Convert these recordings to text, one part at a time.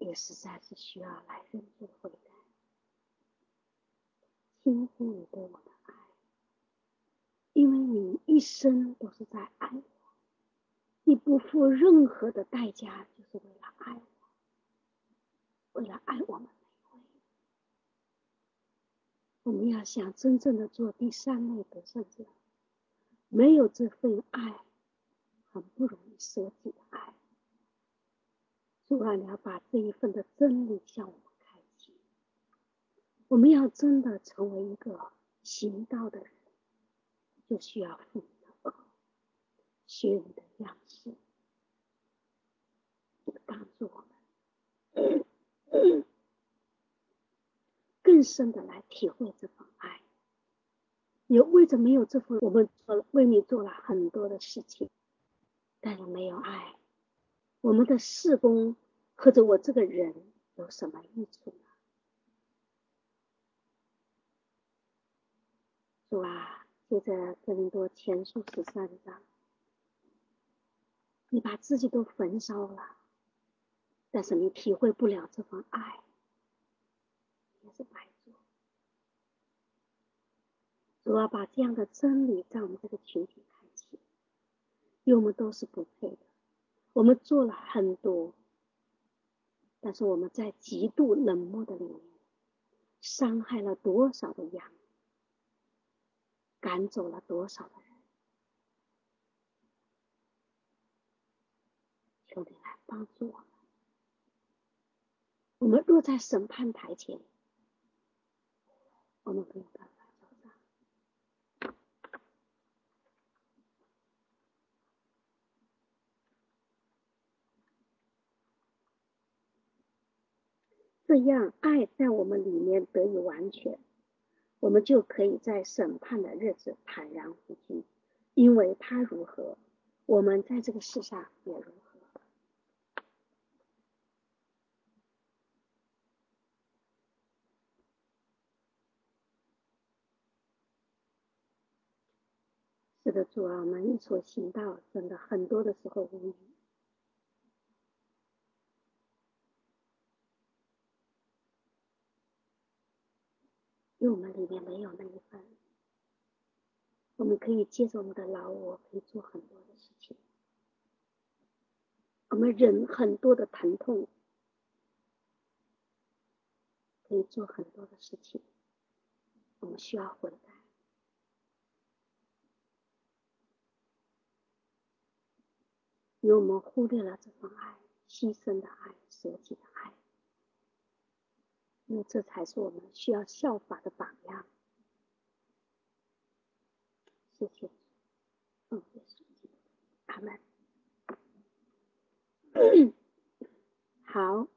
也实在是需要来认罪悔改，倾听你对我的爱，因为你一生都是在爱我，你不付任何的代价，就是为了爱我，为了爱我们每一位。我们要想真正的做第三类得胜者，没有这份爱，很不容易舍己的爱。主啊，你要把这一份的真理向我们开启。我们要真的成为一个行道的人，就需要父你的恶，学你的样式，帮助我们更深的来体会这份爱。也为着没有这份，我们为你做了很多的事情，但是没有爱，我们的事工或者我这个人有什么益处呢？主啊，接着哥林多前书13章，你把自己都焚烧了，但是你体会不了这份爱，也是白做。主啊，把这样的真理在我们这个群体开启，因为我们都是不配的，我们做了很多，但是我们在极度冷漠的里面，伤害了多少的羊，赶走了多少的人。求你来帮助我们。我们落在审判台前，我们没有办法走上。这样爱在我们里面得以完全，我们就可以在审判的日子坦然无惧，因为他如何，我们在这个世上也如何。是的，主啊，我们所行道真的很多的时候无语，因为我们里面没有那一份。我们可以接受我们的老我，可以做很多的事情，我们忍很多的疼痛，可以做很多的事情。我们需要悔改，因为我们忽略了这份爱，牺牲的爱，舍己的爱，因为这才是我们需要效法的榜样。谢谢主，奉耶稣基督，阿们。好，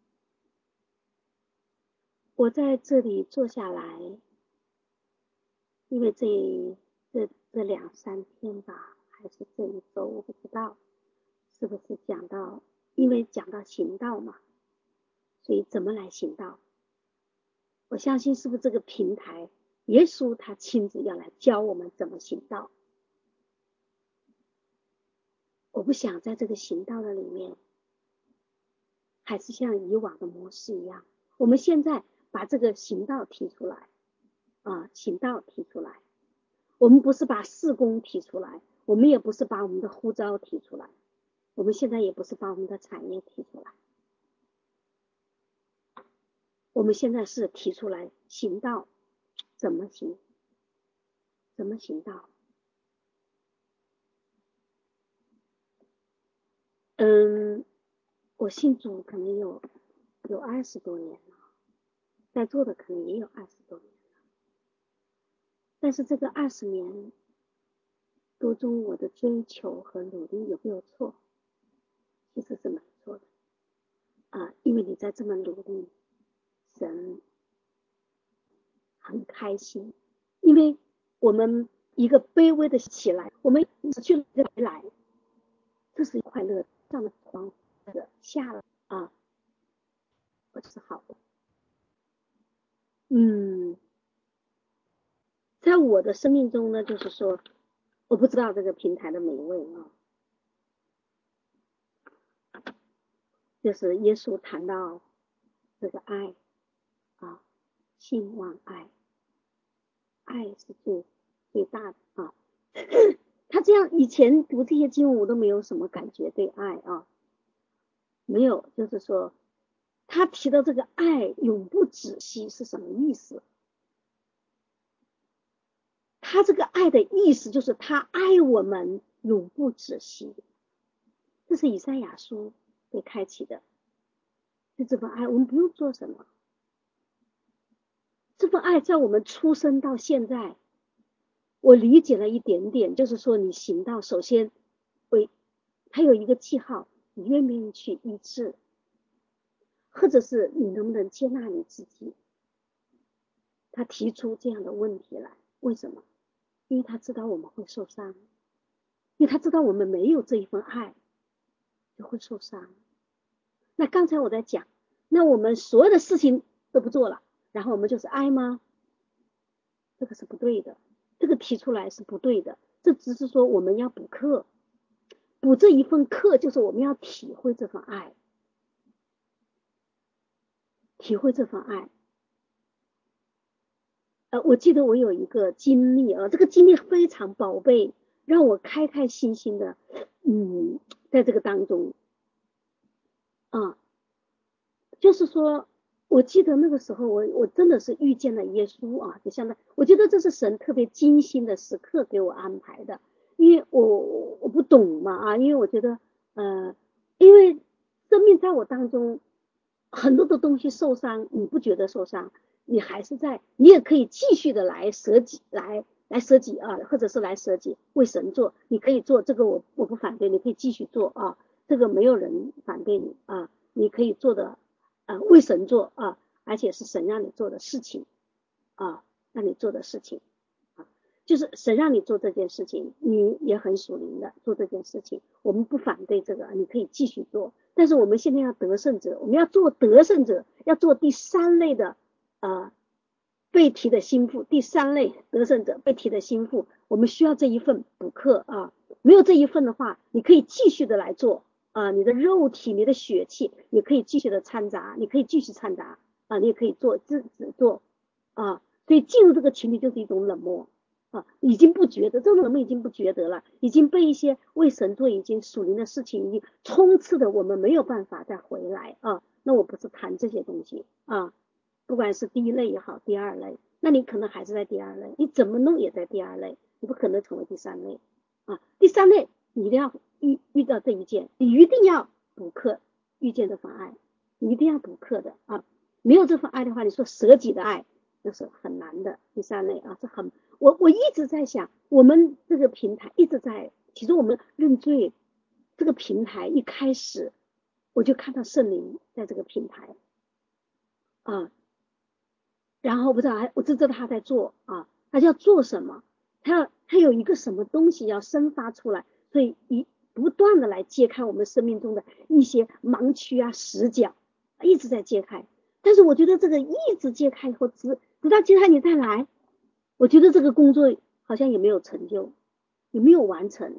我在这里坐下来，因为这2-3天吧，还是这一周，我不知道是不是讲到，因为讲到行道嘛，所以怎么来行道？我相信是不是这个平台，耶稣他亲自要来教我们怎么行道。我不想在这个行道的里面，还是像以往的模式一样。我们现在把这个行道提出来，行道提出来。我们不是把事工提出来，我们也不是把我们的呼召提出来，我们现在也不是把我们的产业提出来，我们现在是提出来行道，怎么行？怎么行道？我信主可能有20多年了，在座的可能也有20多年了，但是这个20年当中，我的追求和努力有没有错？其实是没错的因为你在这么努力，神很开心，因为我们一个卑微的起来，我们失去了回来，这是快乐上的光的下了我是好的。在我的生命中呢，就是说，我不知道这个平台的美味就是耶稣谈到这个爱啊，信望爱，爱是最大的啊。他这样以前读这些经文我都没有什么感觉对爱啊，没有，就是说他提到这个爱永不止息是什么意思？他这个爱的意思就是他爱我们永不止息，这是以赛亚书被开启的。就这份爱我们不用做什么，这份爱在我们出生到现在，我理解了一点点，就是说你行道首先还有一个记号，你愿不愿意去医治，或者是你能不能接纳你自己。他提出这样的问题来，为什么？因为他知道我们会受伤，因为他知道我们没有这一份爱就会受伤。那刚才我在讲，那我们所有的事情都不做了，然后我们就是爱吗？这个是不对的，这个提出来是不对的。这只是说我们要补课，补这一份课就是我们要体会这份爱，体会这份爱。我记得我有一个经历啊，这个经历非常宝贝，让我开开心心的，在这个当中啊，就是说，我记得那个时候我真的是遇见了耶稣啊，就相当，我觉得这是神特别精心的时刻给我安排的，因为我不懂嘛啊，因为我觉得因为生命在我当中很多的东西受伤，你不觉得受伤，你还是在，你也可以继续的来舍己，来舍己啊，或者是来舍己为神做，你可以做这个我不反对，你可以继续做啊，这个没有人反对你啊，你可以做的为神做啊，而且是神让你做的事情啊，让你做的事情啊，就是神让你做这件事情，你也很属灵的做这件事情，我们不反对这个，你可以继续做。但是我们现在要得胜者，我们要做得胜者，要做第三类的被提的心腹，第三类得胜者被提的心腹，我们需要这一份补课啊，没有这一份的话，你可以继续的来做啊，你的肉体、你的血气，你可以继续的掺杂，你可以继续掺杂啊，你也可以做只做啊，所以进入这个群体就是一种冷漠啊，已经不觉得，这种冷漠已经不觉得了，已经被一些为神做已经属灵的事情已经冲刺的，我们没有办法再回来啊。那我不是谈这些东西啊，不管是第一类也好，第二类，那你可能还是在第二类，你怎么弄也在第二类，你不可能成为第三类啊。第三类你一定要遇到这一件，你一定要补课，遇见这份爱，你一定要补课的啊。没有这份爱的话，你说舍己的爱那是很难的。第三类啊，是很我一直在想，我们这个平台一直在，其实我们认罪这个平台一开始我就看到圣灵在这个平台啊，然后不知道我只知道他在做啊，他要做什么，他有一个什么东西要生发出来，所以不断的来揭开我们生命中的一些盲区啊死角，一直在揭开。但是我觉得这个一直揭开以后，直到揭开你再来，我觉得这个工作好像也没有成就，也没有完成，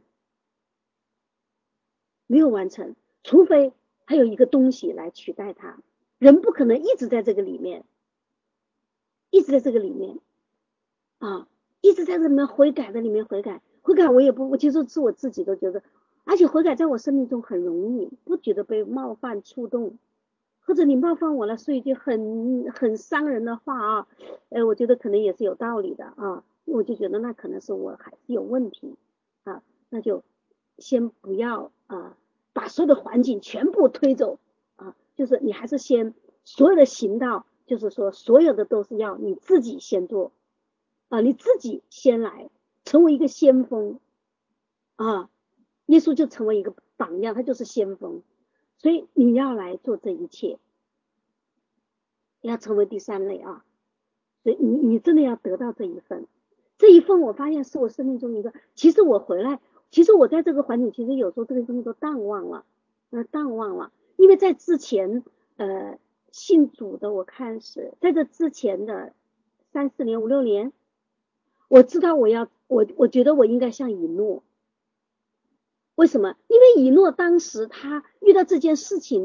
没有完成，除非还有一个东西来取代它，人不可能一直在这个里面，一直在这个里面啊，一直在这里面悔改的里面悔改，我也不，我其实是我自己都觉得，而且悔改在我生命中很容易，不觉得被冒犯触动，或者你冒犯我了，说一句很伤人的话啊，我觉得可能也是有道理的啊，我就觉得那可能是我还是有问题啊，那就先不要把所有的环境全部推走啊，就是你还是先所有的行道，就是说所有的都是要你自己先做啊，你自己先来成为一个先锋啊，耶稣就成为一个榜样，他就是先锋，所以你要来做这一切，要成为第三类啊，所以你真的要得到这一份，这一份我发现是我生命中一个，其实我回来，其实我在这个环境，其实有时候这个东西都淡忘了，因为在之前信主的，我看是在这之前的3、4年、5、6年，我知道我觉得我应该像以诺，为什么？因为以诺当时他遇到这件事情，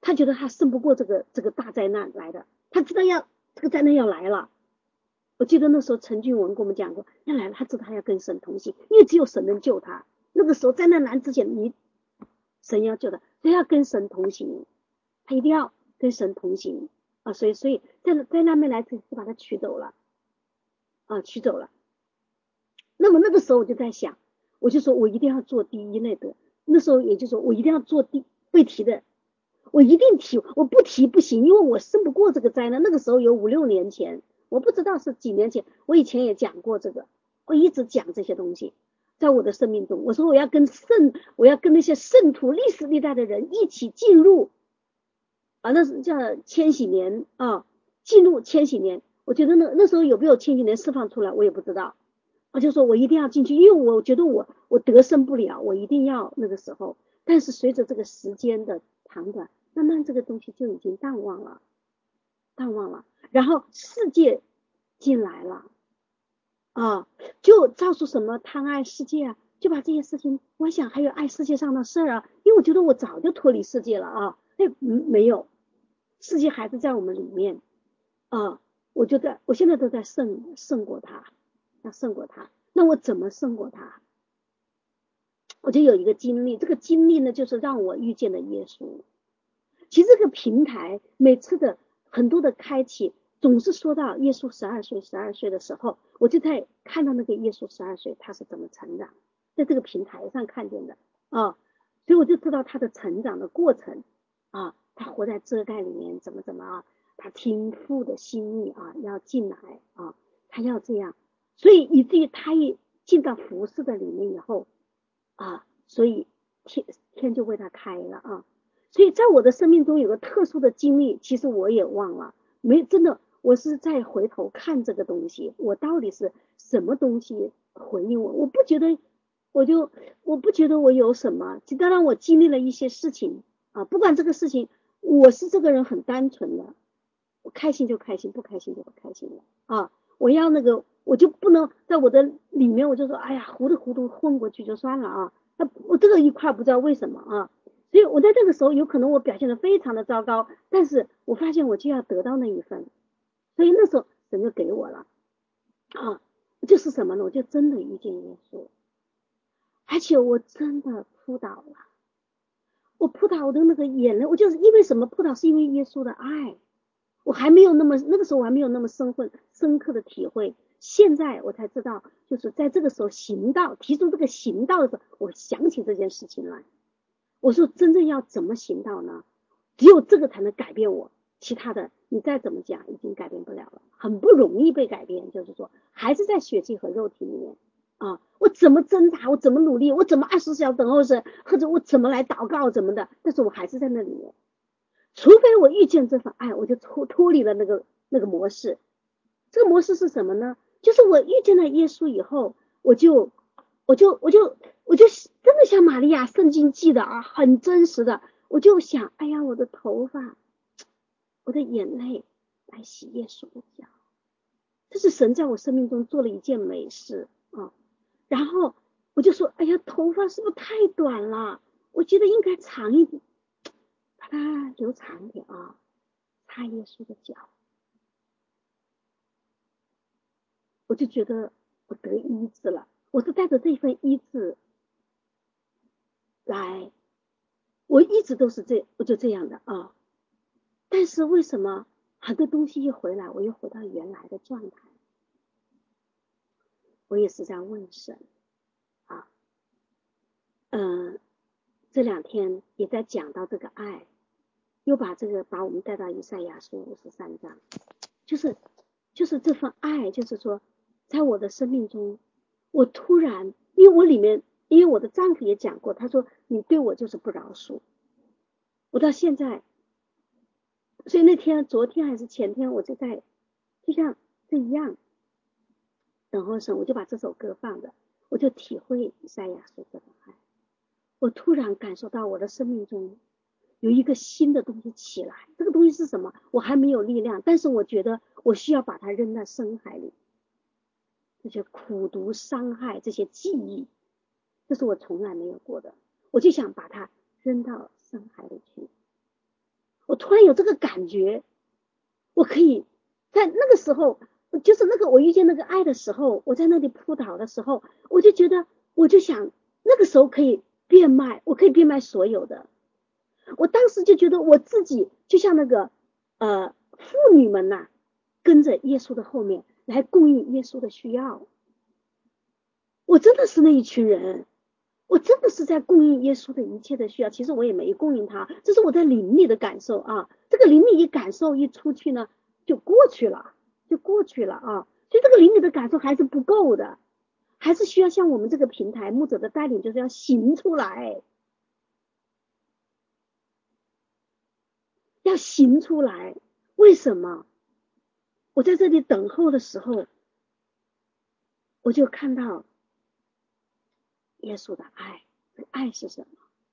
他觉得他胜不过这个大灾难来的，他知道这个灾难要来了。我记得那时候陈俊文跟我们讲过，要来了，他知道他要跟神同行，因为只有神能救他。那个时候灾难来之前，神要救他，所以要跟神同行，他一定要跟神同行啊。所以在那边来就把他取走了啊，取走了。那么那个时候我就在想，我就说我一定要做第一类的。那时候也就是说我一定要做被提的，我一定提，我不提不行，因为我胜不过这个灾难。那个时候有5、6年前，我不知道是几年前，我以前也讲过这个，我一直讲这些东西，在我的生命中，我说我要跟那些圣徒历史历代的人一起进入啊，那是叫千禧年啊，进入千禧年。我觉得那时候有没有千禧年释放出来，我也不知道。我就说我一定要进去，因为我觉得我得胜不了，我一定要那个时候。但是随着这个时间的长短，慢慢这个东西就已经淡忘了。然后世界进来了啊，就造出什么贪爱世界啊，就把这些事情，我想还有爱世界上的事啊，因为我觉得我早就脱离世界了啊，没有，世界还是在我们里面啊，我现在都在胜过他。要胜过他，那我怎么胜过他？我就有一个经历，这个经历呢，就是让我遇见了耶稣。其实这个平台每次的很多的开启，总是说到耶稣12岁的时候，我就在看到那个耶稣12岁他是怎么成长，在这个平台上看见的啊，所以我就知道他的成长的过程啊，他活在遮盖里面怎么啊，他听父的心意啊，要进来啊，他要这样。所以以至于他一进到服侍的里面以后啊，所以天就为他开了啊。所以在我的生命中有个特殊的经历，其实我也忘了，真的，我是在回头看这个东西，我到底是什么东西回应我？我不觉得我有什么，当然我经历了一些事情啊，不管这个事情，我是这个人很单纯的，我开心就开心，不开心就不开心了啊。我要我就不能在我的里面，我就说，哎呀，糊里糊涂混过去就算了啊。那我这个一块不知道为什么啊，所以我在这个时候有可能我表现得非常的糟糕，但是我发现我就要得到那一份，所以那时候神就给我了啊，就是什么呢？我就真的遇见耶稣，而且我真的扑倒了，我扑倒的那个眼泪，我就是因为什么扑倒？是因为耶稣的爱。我还没有那个时候我还没有那么深刻的体会，现在我才知道，就是在这个时候提出这个行道的时候，我想起这件事情来。我说真正要怎么行道呢？只有这个才能改变我，其他的你再怎么讲已经改变不了了，很不容易被改变，就是说还是在血气和肉体里面啊。我怎么挣扎，我怎么努力，我怎么24小时等候神，或者我怎么来祷告怎么的，但是我还是在那里面。除非我遇见这份爱，我就脱离了那个模式。这个模式是什么呢？就是我遇见了耶稣以后，我就真的像玛利亚圣经记的啊，很真实的，我就想，哎呀，我的头发，我的眼泪来洗耶稣的脚，这是神在我生命中做了一件美事啊。然后我就说，哎呀，头发是不是太短了？我觉得应该长一点，把它留长一点啊。擦耶稣的脚，我就觉得我得医治了。我是带着这份医治来，我一直都是我就这样的啊。但是为什么很多东西一回来，我又回到原来的状态？我也是在问神啊，这2天也在讲到这个爱，又把我们带到以赛亚书53章，就是这份爱，就是说，在我的生命中，我突然，因为我的丈夫也讲过，他说你对我就是不饶恕，我到现在，所以那天昨天还是前天，我就像这一样，等候神，我就把这首歌放着，我就体会以赛亚书这份爱，我突然感受到我的生命中有一个新的东西起来，这个东西是什么？我还没有力量，但是我觉得我需要把它扔在深海里。这些苦毒伤害，这些记忆，这是我从来没有过的，我就想把它扔到深海里去我突然有这个感觉，我可以在那个时候，就是那个我遇见那个爱的时候，我在那里扑倒的时候，我就觉得，我就想那个时候可以变卖，我可以变卖所有的。我当时就觉得我自己就像那个妇女们呐，跟着耶稣的后面来供应耶稣的需要。我真的是那一群人，我真的是在供应耶稣的一切的需要。其实我也没供应他，这是我在灵里的感受啊。这个灵里一感受一出去呢，就过去了，就过去了啊。所以这个灵里的感受还是不够的，还是需要像我们这个平台牧者的带领，就是要行出来，要行出来。为什么？我在这里等候的时候，我就看到耶稣的爱。爱是什么？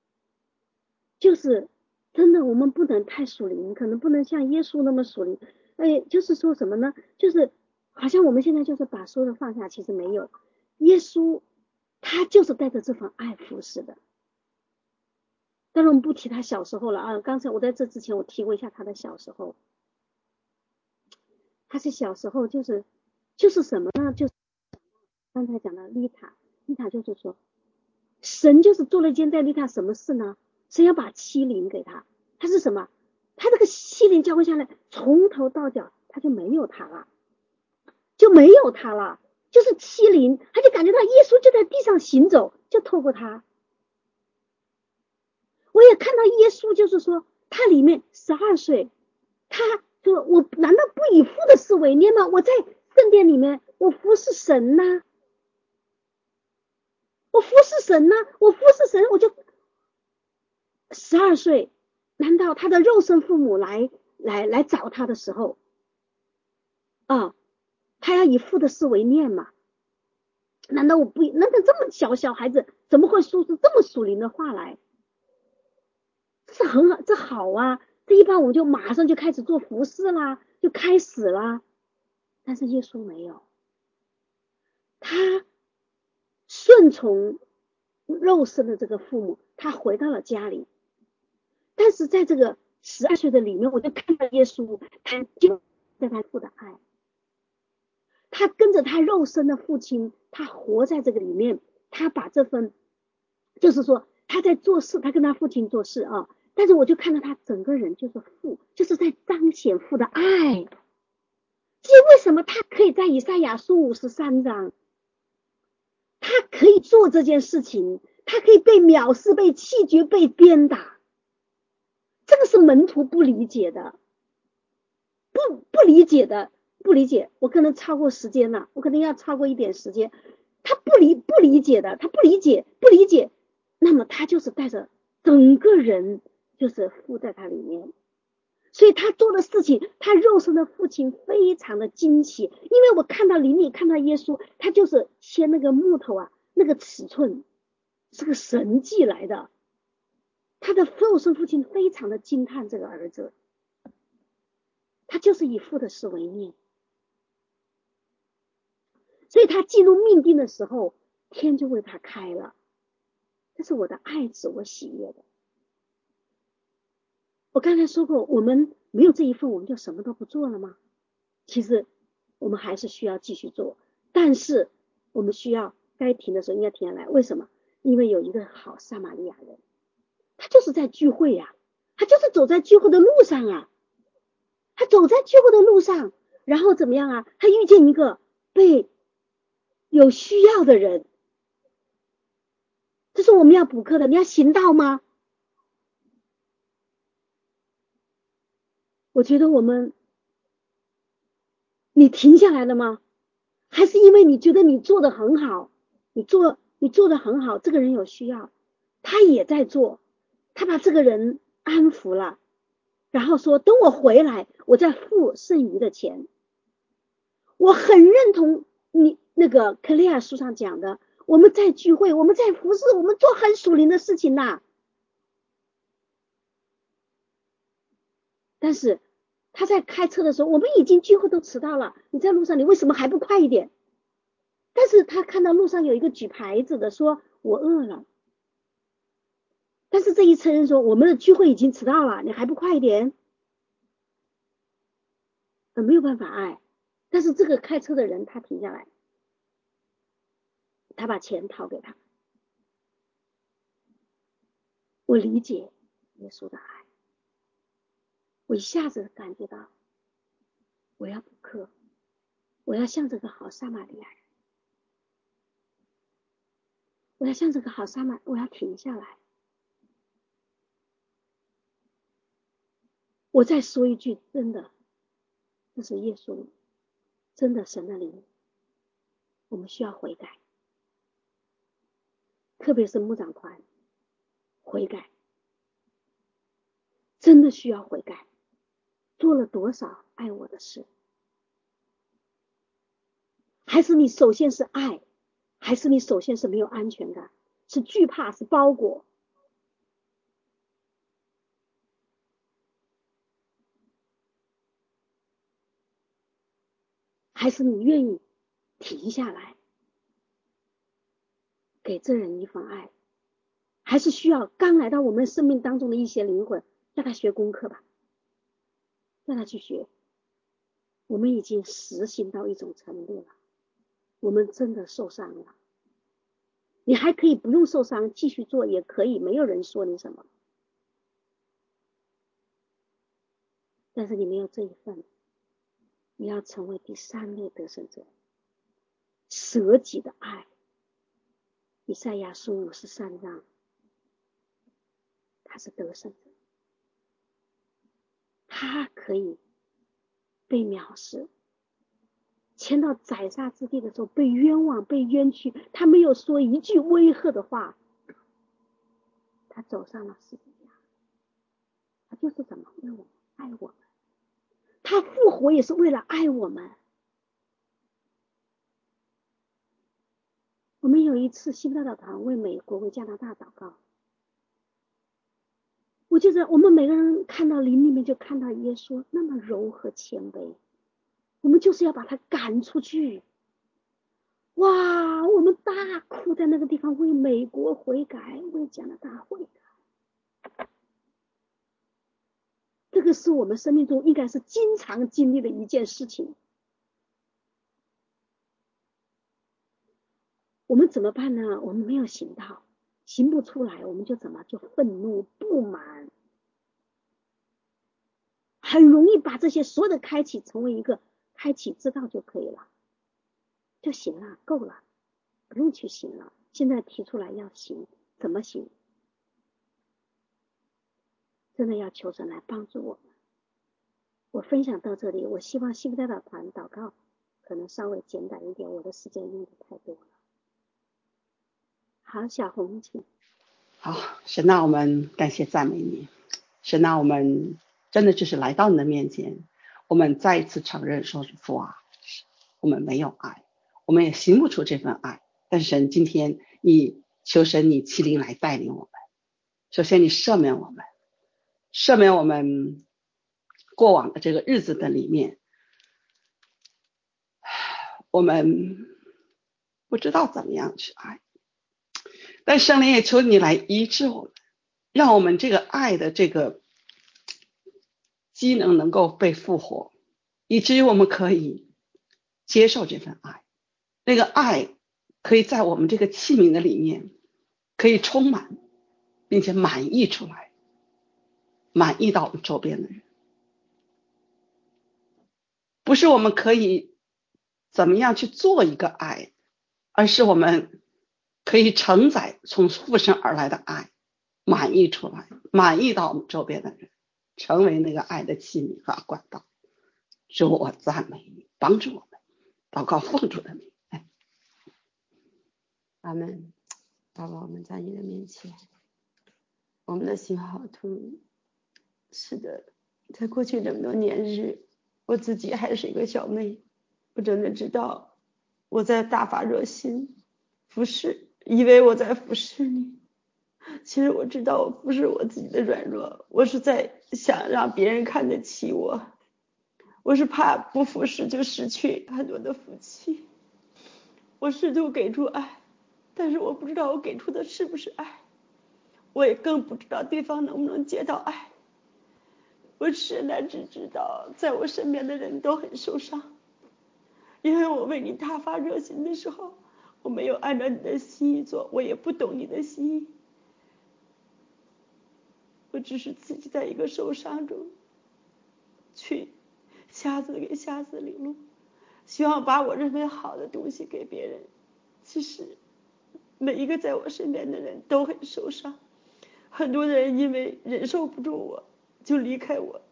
就是真的，我们不能太属灵，可能不能像耶稣那么属灵。就是说什么呢？就是好像我们现在就是把所有的放下，其实没有。耶稣他就是带着这份爱服侍的。当然我们不提他小时候了啊，刚才我在这之前我提过一下他的小时候。他是小时候就是什么呢？就是刚才讲的丽塔就是说，神就是做了一件在丽塔什么事呢？神要把欺凌给他，他是什么？他这个欺凌教会下来，从头到脚他就没有他了，就是欺凌，他就感觉到耶稣就在地上行走，就透过他。我也看到耶稣，就是说他里面12岁，他说我难道不以父的事为念吗？我在圣殿里面，我服侍神呐，我服侍神，我就12岁，难道他的肉身父母来找他的时候啊，他要以父的事为念嘛？难道这么小孩子怎么会说出这么属灵的话来？这很好，这好啊！这一般我就马上就开始做服侍啦，就开始啦。但是耶稣没有，他顺从肉身的这个父母，他回到了家里。但是在这个12岁的里面，我就看到耶稣，他就在他父的爱，他跟着他肉身的父亲，他活在这个里面，他把这份，就是说他在做事，他跟他父亲做事啊。但是我就看到他整个人就是父，就是在彰显父的爱。这为什么他可以在以赛亚书53章，他可以做这件事情，他可以被藐视、被弃绝、被鞭打？这个是门徒不理解的，不理解。我可能超过时间了，我可能要超过一点时间。他不理解的，他不理解，那么他就是带着整个人就是附在他里面。所以他做的事情，他肉身的父亲非常的惊奇，因为我看到灵里看到耶稣，他就是切那个木头啊，那个尺寸是个神迹来的。他的肉身父亲非常的惊叹这个儿子，他就是以父的事为念。所以他进入命定的时候，天就为他开了。这是我的爱子，我喜悦的。我刚才说过，我们没有这一份，我们就什么都不做了吗？其实我们还是需要继续做，但是我们需要该停的时候应该停下来。为什么？因为有一个好撒玛利亚人，他就是在聚会呀，他就是走在聚会的路上啊，他走在聚会的路上，然后怎么样啊？他遇见一个被有需要的人，这是我们要补课的。你要行道吗？我觉得你停下来了吗？还是因为你觉得你做的很好，你做的很好，这个人有需要，他也在做，他把这个人安抚了，然后说等我回来，我再付剩余的钱。我很认同你那个克利亚书上讲的，我们在聚会，我们在服侍，我们做很属灵的事情呐。但是他在开车的时候，我们已经聚会都迟到了，你在路上，你为什么还不快一点？但是他看到路上有一个举牌子的，说我饿了， 但是这一车人说我们的聚会已经迟到了，你还不快一点？没有办法爱。但是这个开车的人他停下来，他把钱掏给他。我理解耶稣的爱，我一下子感觉到我要补课，我要像这个好撒玛利亚人，我要像这个好撒玛，我要停下来。我再说一句，真的，这是耶稣，真的神的灵，我们需要悔改，特别是牧长团悔改，真的需要悔改。做了多少爱我的事？还是你首先是爱，还是你首先是没有安全感，是惧怕，是包裹？还是你愿意停下来给这人一份爱？还是需要刚来到我们生命当中的一些灵魂，让他学功课吧，让他去学。我们已经实行到一种程度了，我们真的受伤了。你还可以不用受伤，继续做也可以，没有人说你什么。但是你没有这一份，你要成为第三类得胜者，舍己的爱。以赛亚书53章，他是得胜者，他可以被藐视，迁到宰杀之地的时候被冤枉被冤屈，他没有说一句威吓的话，他走上了十字架，他就是怎么为我们爱我们，他复活也是为了爱我们。我们有一次西部大导团为美国为加拿大祷告，我觉得我们每个人看到灵里面就看到耶稣那么柔和谦卑，我们就是要把他赶出去。哇，我们大哭在那个地方，为美国悔改，为加拿大悔改。这个是我们生命中应该是经常经历的一件事情。我们怎么办呢？我们没有行道，行不出来，我们就怎么就愤怒不满，很容易把这些所有的开启成为一个开启之道就可以了，就行了，够了，不用去行了。现在提出来要行，怎么行？真的要求神来帮助我们。我分享到这里，我希望西部大导团祷告可能稍微简短一点，我的时间用的太多了。好，小红请。 好，神啊，我们感谢赞美你。神啊，我们真的就是来到你的面前，我们再一次承认说，父啊，我们没有爱，我们也行不出这份爱。但是神，今天你求神你亲临来带领我们。首先你赦免我们，赦免我们过往的这个日子的里面，我们不知道怎么样去爱，但圣灵也求你来医治我们，让我们这个爱的这个机能够被复活，以至于我们可以接受这份爱，那个爱可以在我们这个器皿的里面可以充满，并且满溢出来，满溢到我们周边的人。不是我们可以怎么样去做一个爱，而是我们可以承载从父神而来的爱，满溢出来，满溢到我们周边的人，成为那个爱的器皿和管道。主，我赞美你，帮助我们，祷告奉主的名。 阿们。爸爸，我们在你的面前，我们的心好痛。是的，在过去这么多年日，我自己还是一个小妹，我真的知道我在大发热心服侍，以为我在服侍你，其实我知道我不是我自己的软弱，我是在想让别人看得起我，我是怕不服侍就失去很多的福气。我试图给出爱，但是我不知道我给出的是不是爱。 我也更不知道对方能不能接到爱。我现在只知道在我身边的人都很受伤，因为我为你大发热心的时候，我没有按照你的心意做，我也不懂你的心意，我只是自己在一个受伤中去瞎子给瞎子领路，希望把我认为好的东西给别人。其实每一个在我身边的人都很受伤，很多人因为忍受不住我就离开我，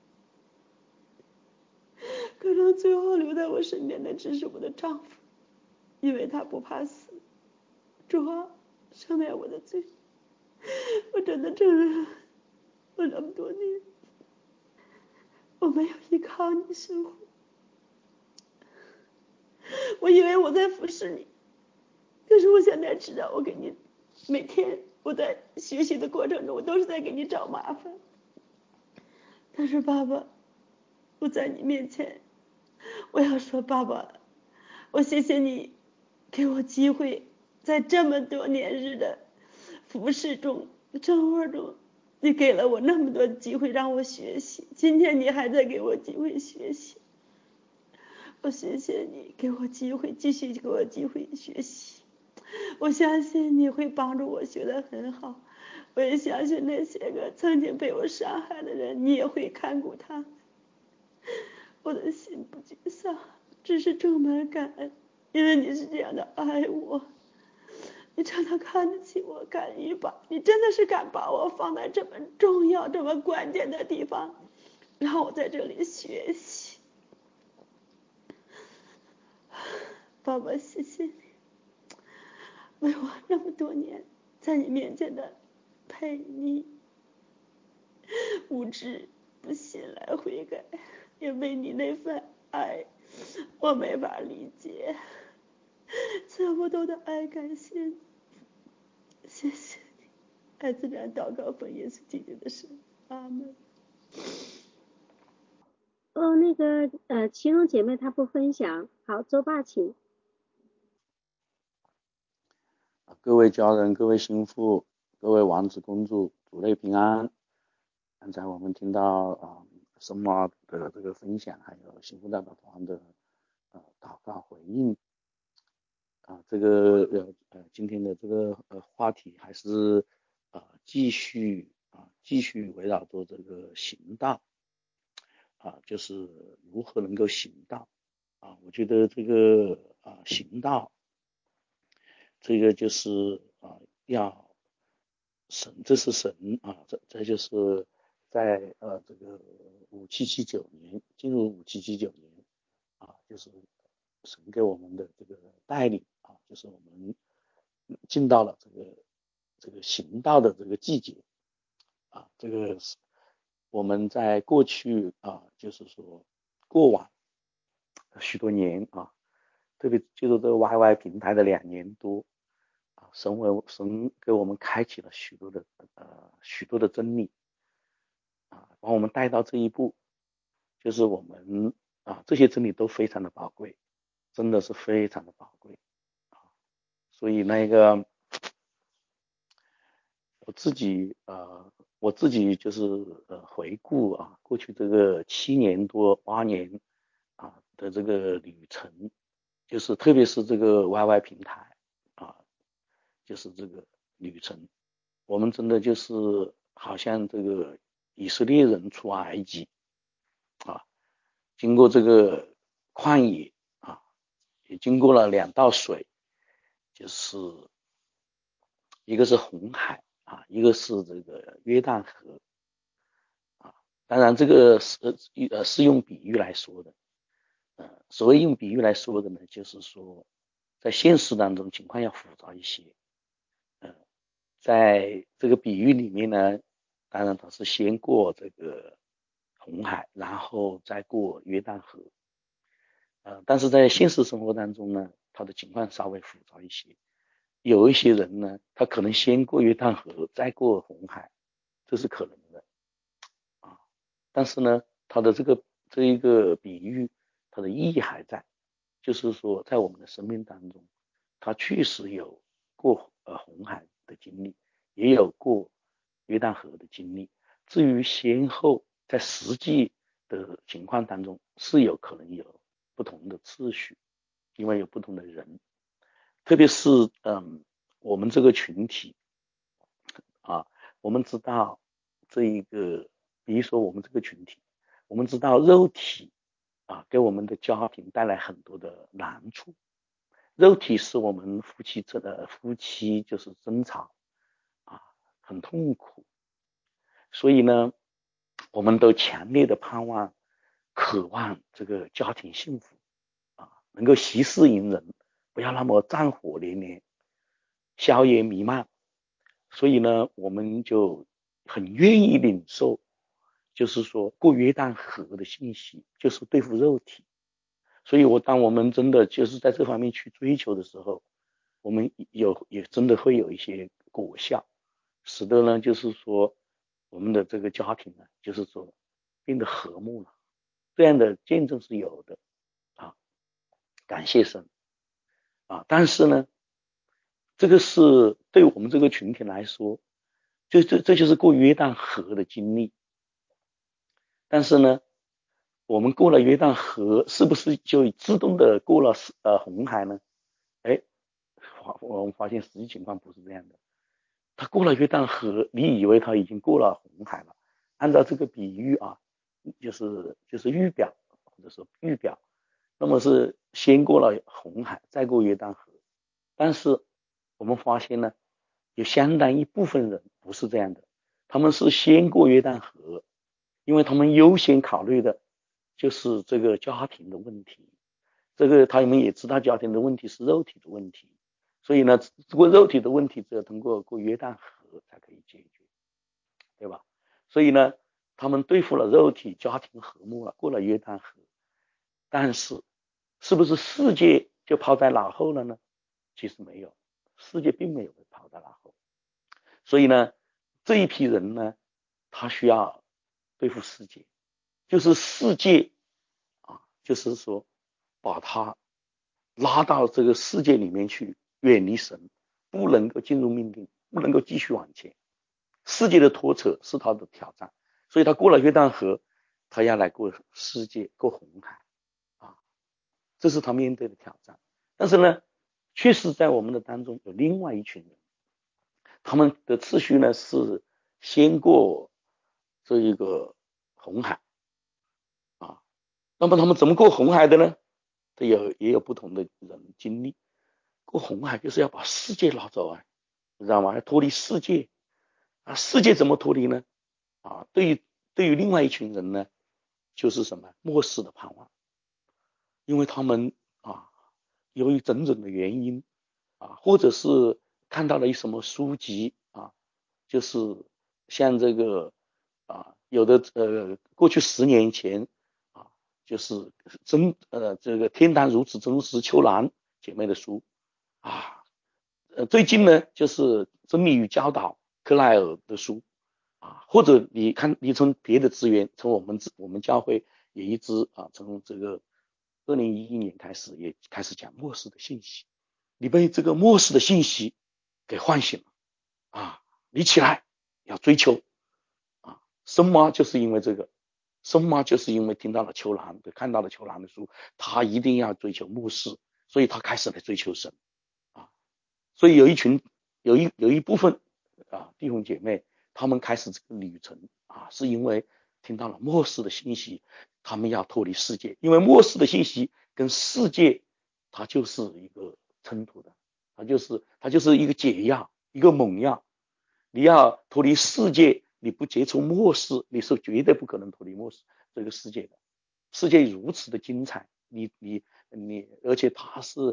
可能最后留在我身边的只是我的丈夫，因为他不怕死，主啊，赦免我的罪。我真的承认，我这么多年我没有依靠你生活，我以为我在服侍你，可是我现在知道，我给你每天我在学习的过程中，我都是在给你找麻烦。但是爸爸，我在你面前，我要说，爸爸，我谢谢你给我机会，在这么多年日的服侍中、生活中，你给了我那么多机会让我学习，今天你还在给我机会学习，我谢谢你给我机会，继续给我机会学习。我相信你会帮助我学得很好，我也相信那些个曾经被我伤害的人，你也会看顾他。我的心不沮丧，只是充满感恩，因为你是这样的爱我，你常常看得起我，你真的是敢把我放在这么重要、这么关键的地方，让我在这里学习。爸爸，谢谢你为我那么多年在你面前的陪你无知不信来悔改，也为你那份爱我没法理解，这么多的爱感谢你，谢谢你。爱自然祷告奉耶稣基督的圣名，阿门。 其中姐妹她不分享，好，周爸请。 各位家人，各位心腹，各位王子公主，主内平安。刚才我们听到神妈的这个分享，还有心腹代表团的祷告回应今天的这个话题还是继续围绕着这个行道就是如何能够行道我觉得这个行道这个就是要这是神这就是在这个5779年进入5779年就是神给我们的这个带领就是我们进到了这个行道的这个季节这个是我们在过去就是说过往许多年特别就是这个 YY 平台的2年多神给我们开启了许多的真理把我们带到这一步，就是我们这些真理都非常的宝贵，真的是非常的宝贵所以我自己就是回顾过去这个7年多8年的这个旅程，就是特别是这个 YY 平台就是这个旅程，我们真的就是好像这个以色列人出埃及经过这个旷野也经过了2道水，就是一个是红海一个是这个约旦河当然这个是用比喻来说的所谓用比喻来说的呢，就是说在现实当中情况要复杂一些在这个比喻里面呢，当然它是先过这个红海，然后再过约旦河但是在现实生活当中呢，它的情况稍微复杂一些。有一些人呢，他可能先过约旦河，再过红海，这是可能的但是呢，它的这一个比喻，它的意义还在，就是说，在我们的生命当中，他确实有过红海的经历， 也有过约旦河的经历。至于先后在实际的情况当中是有可能有不同的次序，因为有不同的人，特别是我们这个群体啊，我们知道这一个，比如说我们这个群体，我们知道肉体给我们的家庭带来很多的难处，肉体是我们夫妻就是争吵很痛苦，所以呢，我们都强烈的盼望、渴望这个家庭幸福能够息事宁人，不要那么战火连连、硝烟弥漫。所以呢，我们就很愿意领受，就是说过约旦河的信息，就是对付肉体。所以当我们真的就是在这方面去追求的时候，我们也真的会有一些果效，使得呢，就是说我们的这个家庭呢，就是说变得和睦了。这样的见证是有的感谢神但是呢，这个是对我们这个群体来说，这就是过约旦河的经历。但是呢，我们过了约旦河，是不是就自动的过了红海呢？我们发现实际情况不是这样的。他过了约旦河，你以为他已经过了红海了？按照这个比喻就是预表或者说预表，那么是先过了红海，再过约旦河。但是我们发现呢，有相当一部分人不是这样的，他们是先过约旦河，因为他们优先考虑的就是这个家庭的问题，这个他们也知道家庭的问题是肉体的问题，所以呢，这个肉体的问题只有通过约旦河才可以解决，对吧？所以呢，他们对付了肉体，家庭和睦了，过了约旦河，但是是不是世界就抛在脑后了呢？其实没有，世界并没有被抛在脑后。所以呢，这一批人呢，他需要对付世界，就是世界就是说把他拉到这个世界里面去，远离神，不能够进入命定，不能够继续往前。世界的拖扯是他的挑战，所以他过了约旦河，他要来过世界，过红海这是他面对的挑战。但是呢，确实在我们的当中有另外一群人，他们的次序呢是先过这一个红海那么他们怎么过红海的呢？也有不同的人经历。过红海就是要把世界拿走你知道吗？要脱离世界世界怎么脱离呢？对于另外一群人呢，就是什么末世的盼望，因为他们由于种种的原因或者是看到了一什么书籍就是像这个有的过去10年前就是这个天堂如此真实秋兰姐妹的书最近呢就是真理与教导克莱尔的书或者你从别的资源，从我们教会也一直从这个2011年开始也开始讲末世的信息，你被这个末世的信息给唤醒了你起来要追求生妈就是因为这个，生妈就是因为听到了秋兰看到了秋兰的书，他一定要追求末世，所以他开始来追求神所以有一部分弟兄姐妹，他们开始这个旅程是因为听到了末世的信息，他们要脱离世界，因为末世的信息跟世界它就是一个冲突的，它就是一个解药，一个猛药。你要脱离世界，你不接触末世，你是绝对不可能脱离末世这个世界的。世界如此的精彩，而且它是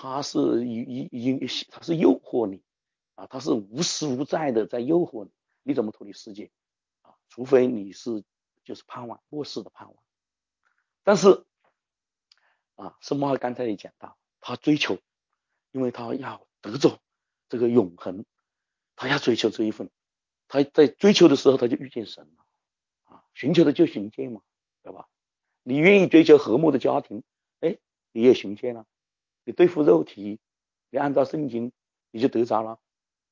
诱惑你它是无时无在的在诱惑你，你怎么脱离世界除非你是就是盼望末世的盼望。但是圣母刚才也讲到，他追求，因为他要得着这个永恒，他要追求这一份，他在追求的时候他就遇见神了寻求的就寻见嘛，对吧？你愿意追求和睦的家庭，你也寻见了，你对付肉体，你按照圣经你就得着了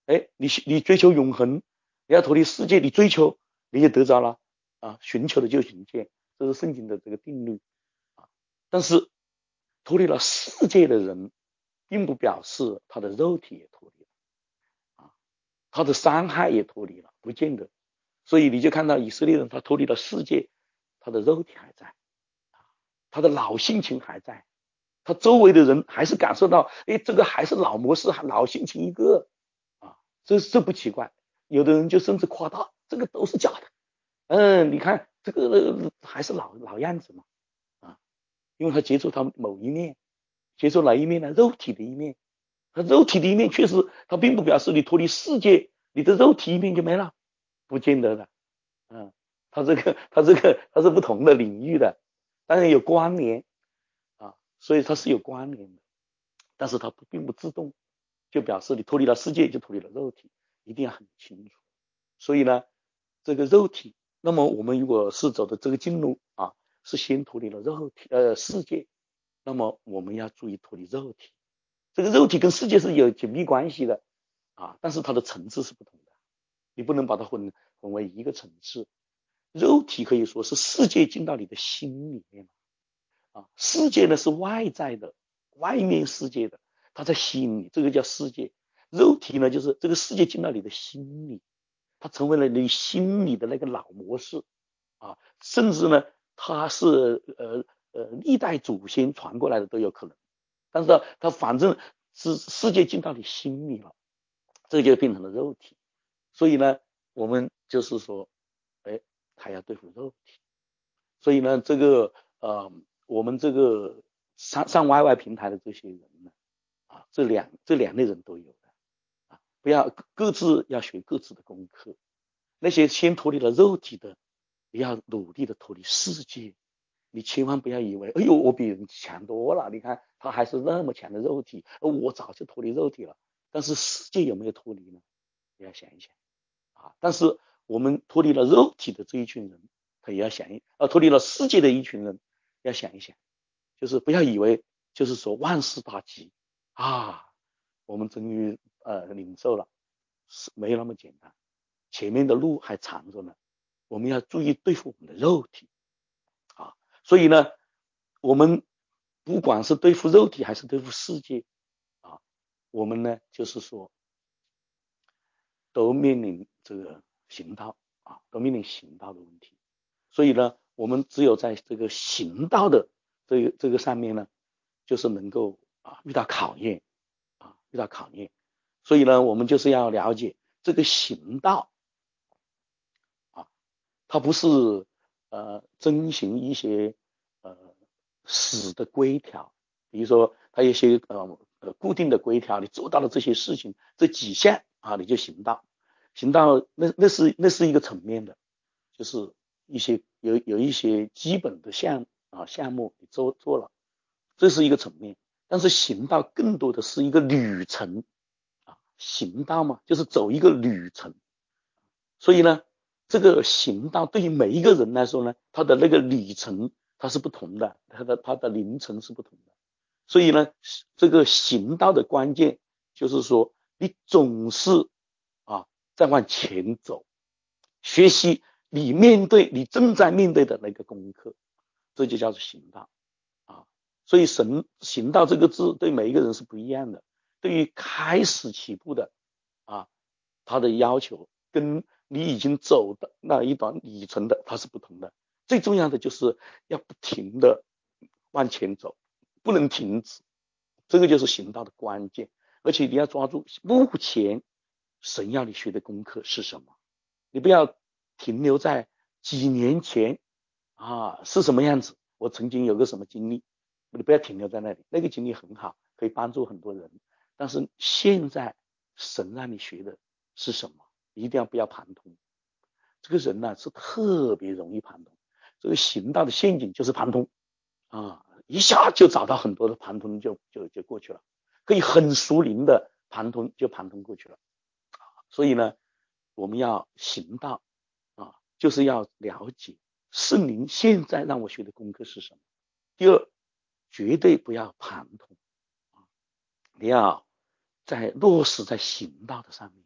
你追求永恒，你要脱离世界，你追求你也得着了啊，寻求的就寻见，这是圣经的这个定律啊。但是脱离了世界的人，并不表示他的肉体也脱离了啊，他的伤害也脱离了，不见得。所以你就看到以色列人，他脱离了世界，他的肉体还在，他的老性情还在，他周围的人还是感受到，这个还是老模式，老性情一个啊，这不奇怪。有的人就甚至夸大，这个都是假的。你看这个还是老样子嘛，啊，因为他接触他某一面，接触哪一面呢？肉体的一面。他肉体的一面确实，他并不表示你脱离世界，你的肉体一面就没了，不见得的。他是不同的领域的，当然有关联啊，所以它是有关联的，但是它并不自动就表示你脱离了世界就脱离了肉体，一定要很清楚。所以呢，这个肉体，那么我们如果是走的这个经路啊，是先脱离了世界，那么我们要注意脱离肉体。这个肉体跟世界是有紧密关系的啊，但是它的层次是不同的，你不能把它混为一个层次。肉体可以说是世界进到你的心里面啊，世界呢是外在的，外面世界的，它在吸引你，这个叫世界。肉体呢就是这个世界进到你的心里，它成为了你心里的那个老模式啊，甚至呢它是历代祖先传过来的都有可能，但是它反正是世界进到你心里了，这就变成了肉体。所以呢我们就是说他要对付肉体。所以呢我们这个上 YY 平台的这些人呢啊，这两类人都有的啊，不要各自要学各自的功课。那些先脱离了肉体的，你要努力的脱离世界。你千万不要以为，哎呦，我比人强多了，你看他还是那么强的肉体，我早就脱离肉体了。但是世界有没有脱离呢？你要想一想啊。但是我们脱离了肉体的这一群人，他也要想脱离了世界的一群人，要想一想，就是不要以为就是说万事大吉啊，我们终于领受了，是没有那么简单，前面的路还长着呢。我们要注意对付我们的肉体啊。所以呢，我们不管是对付肉体还是对付世界啊，我们呢就是说都面临这个行道啊，都面临行道的问题。所以呢，我们只有在这个行道的这个上面呢，就是能够遇到考验啊，遇到考验。所以呢，我们就是要了解这个行道啊，它不是遵循一些死的规条，比如说它有些固定的规条，你做到了这些事情，这几项啊，你就行道。行道那是一个层面的，就是有一些基本的项目你做了，这是一个层面。但是行道更多的是一个旅程啊，行道嘛，就是走一个旅程。所以呢，这个行道对于每一个人来说呢，他的那个里程它是不同的，他的凌晨是不同的。所以呢，这个行道的关键就是说，你总是在往前走，学习你正在面对的那个功课，这就叫做行道啊。所以行道这个字对每一个人是不一样的，对于开始起步的他的要求跟你已经走的那一段里程的它是不同的。最重要的就是要不停的往前走，不能停止，这个就是行道的关键。而且你要抓住目前神要你学的功课是什么，你不要停留在几年前是什么样子，我曾经有个什么经历，你不要停留在那里，那个经历很好，可以帮助很多人，但是现在神让你学的是什么，一定要不要旁通。这个人呢是特别容易旁通，这个行道的陷阱就是旁通一下就找到很多的旁通就过去了，可以很熟龄的旁通就旁通过去了。所以呢，我们要行道就是要了解圣灵现在让我学的功课是什么。第二，绝对不要旁通你要在落实在行道的上面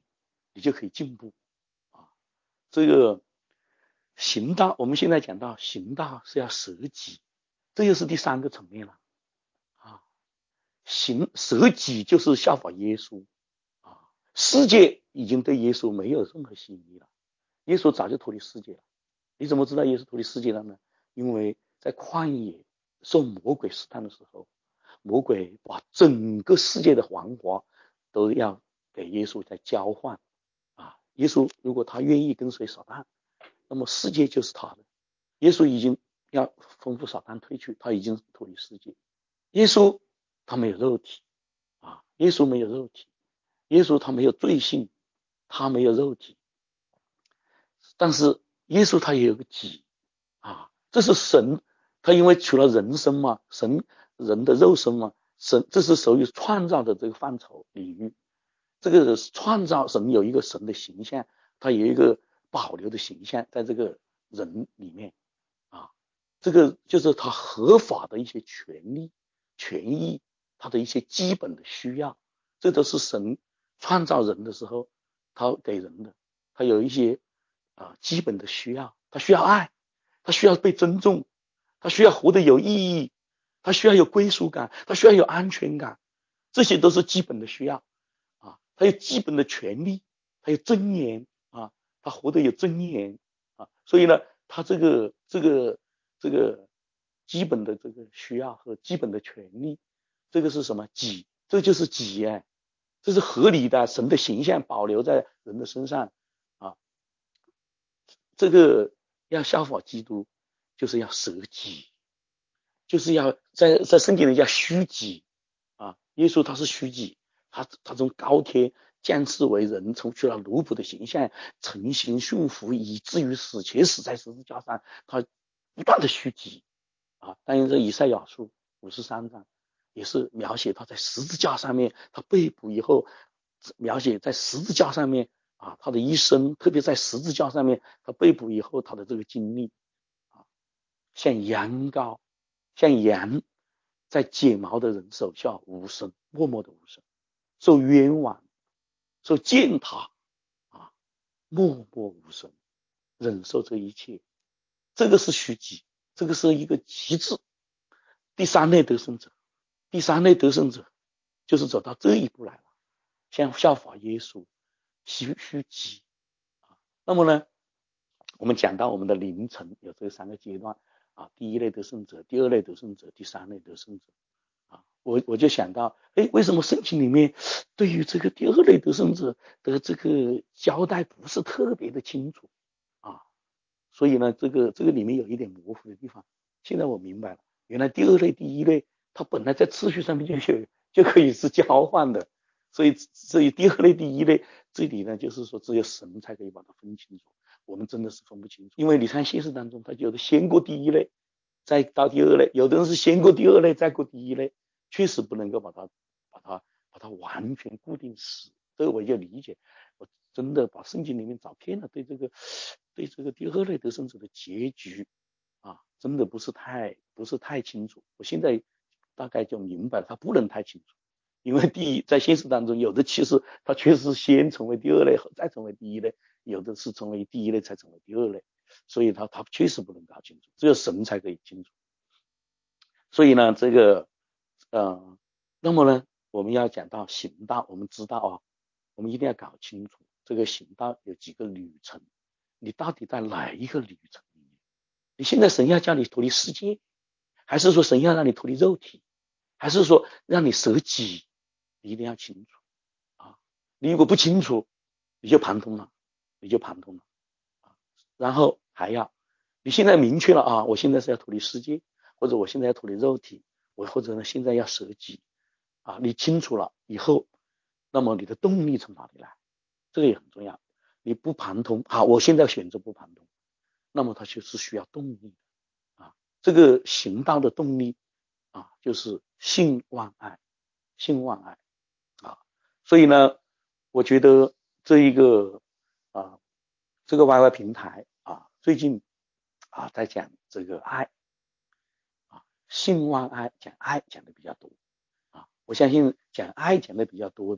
你就可以进步啊。这个行道，我们现在讲到行道是要舍己，这又是第三个层面了啊。舍己就是效法耶稣啊。世界已经对耶稣没有任何吸引力了，耶稣早就脱离世界了。你怎么知道耶稣脱离世界了呢？因为在旷野受魔鬼试探的时候，魔鬼把整个世界的王华都要给耶稣在交换啊。耶稣如果他愿意跟随撒旦，那么世界就是他的。耶稣已经要吩咐撒旦退去，他已经脱离世界。耶稣他没有肉体啊，耶稣没有肉体，耶稣他没有罪性，他没有肉体，但是耶稣他也有个己啊，这是神，他因为除了人生嘛，人的肉身嘛，神这是属于创造的这个范畴领域。这个创造神有一个神的形象，他有一个保留的形象在这个人里面啊，这个就是他合法的一些权利、权益，他的一些基本的需要，这都是神创造人的时候他给人的，他有一些基本的需要，他需要爱，他需要被尊重，他需要活得有意义，他需要有归属感，他需要有安全感，这些都是基本的需要啊。他有基本的权利，他有尊严啊，他活得有尊严啊。所以呢，他这个基本的这个需要和基本的权利，这个是什么？己，这就是己哎，这是合理的，神的形象保留在人的身上啊。这个要效法基督，就是要舍己，就是要在圣经里叫虚己啊。耶稣他是虚己，他从高天降世为人，除去了奴仆的形象，诚心顺服，以至于死，且死在十字架上，他不断的虚己啊。当然这以赛亚书53章也是描写他在十字架上面，他被捕以后，描写在十字架上面啊，他的一生，特别在十字架上面，他被捕以后他的这个经历啊，像羊羔，像羊在剪毛的人手下无声，默默的无声，受冤枉，受践踏啊，默默无声，忍受这一切，这个是虚己，这个是一个极致。第三类得胜者，第三类得胜者就是走到这一步来了，像效法耶稣，虚己啊。那么呢，我们讲到我们的凌晨有这三个阶段啊，第一类得胜者，第二类得胜者，第三类得胜者啊。我就想到，为什么圣经里面对于这个第二类得胜者的这个交代不是特别的清楚啊？所以呢，这个里面有一点模糊的地方。现在我明白了，原来第二类、第一类，它本来在次序上面就可以是交换的。所以第二类、第一类，这里呢，就是说只有神才可以把它分清楚。我们真的是分不清楚，因为你看现实当中，他有的先过第一类，再到第二类，有的人是先过第二类，再过第一类，确实不能够把它完全固定死。这个我就理解，我真的把圣经里面找偏了，对这个第二类得胜者的结局啊，真的不是太清楚。我现在大概就明白了，他不能太清楚。因为在现实当中，有的其实他确实先成为第二类，再成为第一类，有的是成为第一类才成为第二类，所以他确实不能搞清楚，只有神才可以清楚。所以呢，那么呢，我们要讲到行道，我们知道啊，我们一定要搞清楚这个行道有几个旅程，你到底在哪一个旅程里面？你现在神要叫你脱离世界，还是说神要让你脱离肉体，还是说让你舍己？你一定要清楚啊！你如果不清楚，你就盘通了啊！然后还要，你现在明确了啊，我现在是要脱离世界，或者我现在要脱离肉体，或者呢现在要舍己啊！你清楚了以后，那么你的动力从哪里来？这个也很重要。你不盘通，好，我现在选择不盘通，那么它就是需要动力啊。这个行道的动力啊，就是信望爱啊。所以呢，我觉得这一个这个 YY 平台啊，最近在讲这个爱啊，信望爱，讲爱讲的比较多啊。我相信讲爱讲的比较多的，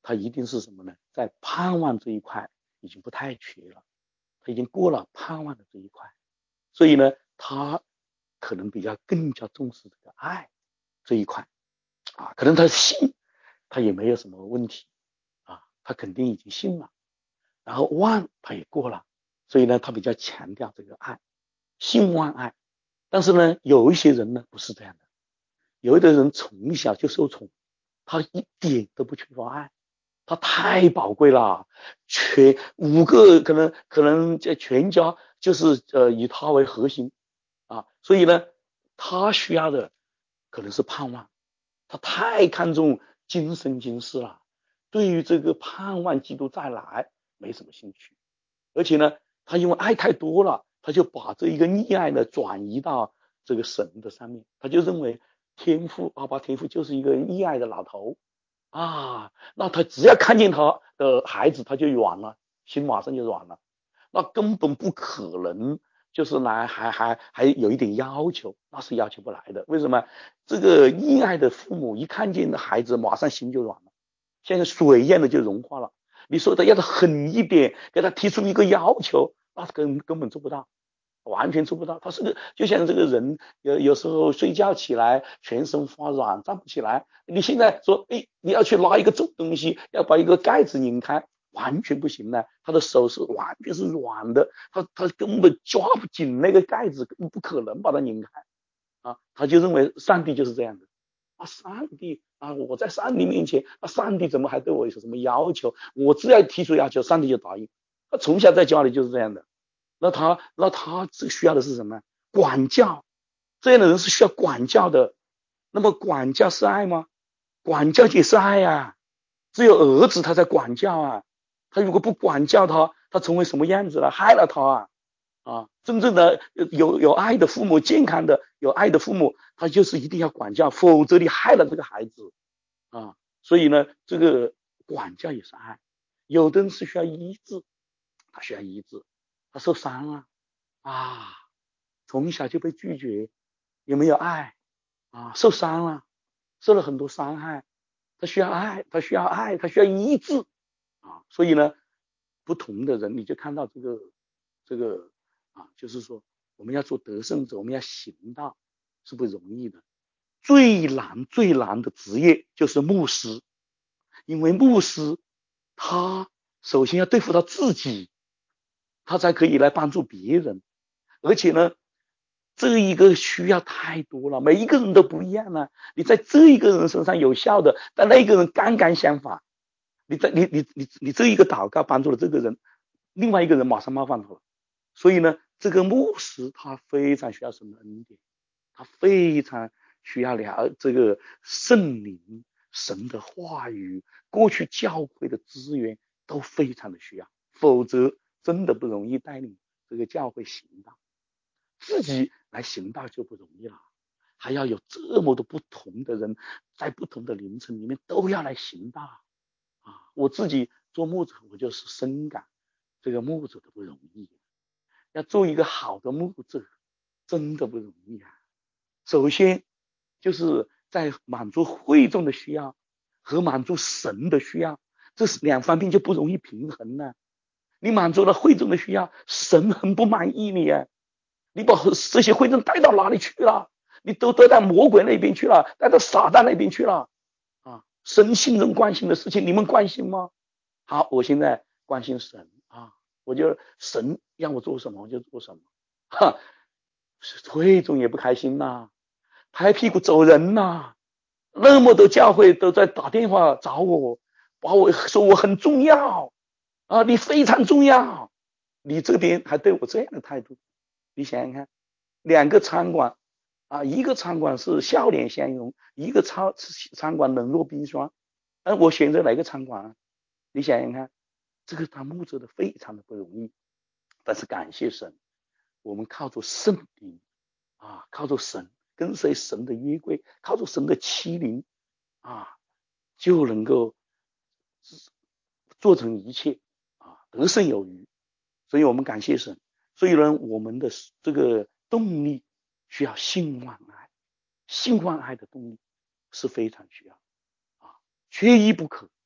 他一定是什么呢？在盼望这一块已经不太缺了，他已经过了盼望的这一块，所以呢，他可能更加重视这个爱这一块啊，可能他信他也没有什么问题啊，他肯定已经信了，然后望他也过了，所以呢，他比较强调这个爱，信望爱。但是呢，有一些人呢不是这样的，有的人从小就受宠，他一点都不缺乏爱，他太宝贵了，全5个可能这全家就是以他为核心啊，所以呢，他需要的可能是盼望，他太看重今生今世了，对于这个盼望基督再来没什么兴趣，而且呢，他因为爱太多了，他就把这一个溺爱呢转移到这个神的上面，他就认为阿爸天父就是一个溺爱的老头啊，那他只要看见他的孩子，他就软了，心马上就软了，那根本不可能，就是来还有一点要求，那是要求不来的。为什么？这个溺爱的父母一看见孩子，马上心就软了，像水一样的就融化了。你说他要他狠一点，给他提出一个要求，那根本做不到。完全做不到，他是个就像这个人有时候睡觉起来全身发软，站不起来。你现在说，哎，你要去拿一个重东西，要把一个盖子拧开，完全不行的，他的手是完全是软的，他根本抓不紧那个盖子，不可能把它拧开啊。他就认为上帝就是这样的啊，上帝啊，我在上帝面前，啊，上帝怎么还对我有什么要求？我只要提出要求，上帝就答应。他从小在家里就是这样的。那他这需要的是什么？管教，这样的人是需要管教的。那么管教是爱吗？管教也是爱啊。只有儿子他在管教啊，他如果不管教他，他成为什么样子了？害了他啊！啊，真正的有爱的父母，健康的有爱的父母，他就是一定要管教，否则你害了这个孩子啊。所以呢，这个管教也是爱。有的人是需要医治，他需要医治，他受伤了啊，从小就被拒绝，有没有爱啊？受伤了，受了很多伤害，他需要爱，他需要爱，他需要医治啊。所以呢，不同的人你就看到这个啊，就是说我们要做得胜者，我们要行道是不容易的。最难的职业就是牧师，因为牧师他首先要对付他自己，他才可以来帮助别人。而且呢，这一个需要太多了，每一个人都不一样啊。你在这一个人身上有效的，但那一个人刚刚相反。你这一个祷告帮助了这个人，另外一个人马上冒犯他了。所以呢，这个牧师他非常需要神的恩典，他非常需要这个圣灵、神的话语，过去教会的资源都非常的需要，否则真的不容易带领这个教会行道。自己来行道就不容易了，还要有这么多不同的人，在不同的凌晨里面都要来行道啊！我自己做牧者，我就是深感这个牧者的不容易。要做一个好的牧者，真的不容易啊！首先就是在满足会众的需要和满足神的需要，这是两方面就不容易平衡了。你满足了会众的需要，神很不满意你啊！你把这些会众带到哪里去了？你都带到魔鬼那边去了，带到撒旦那边去了啊！神信任关心的事情，你们关心吗？好，我现在关心神啊，我就神让我做什么我就做什么，哈，会众也不开心呐，拍屁股走人呐，那么多教会都在打电话找我，把我说我很重要啊，你非常重要，你这边还对我这样的态度，你想想看，两个餐馆啊，一个餐馆是笑脸相拥，一个餐馆冷若冰霜，我选择哪个餐馆啊？你想想看，这个他牧者的非常的不容易，但是感谢神，我们靠着圣灵啊，靠着神，跟随神的约柜，靠着神的欺凌啊，就能够做成一切啊，得胜有余。所以我们感谢神。所以呢，我们的这个动力需要信望爱，信望爱的动力是非常需要啊，缺一不可。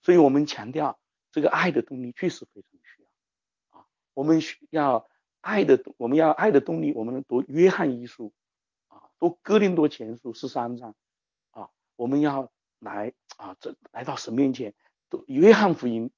所以我们强调这个爱的动力确实非常需要啊。我们要爱的动力，我们读约翰一书啊，读哥林多前书13章啊，我们要来到神面前读约翰福音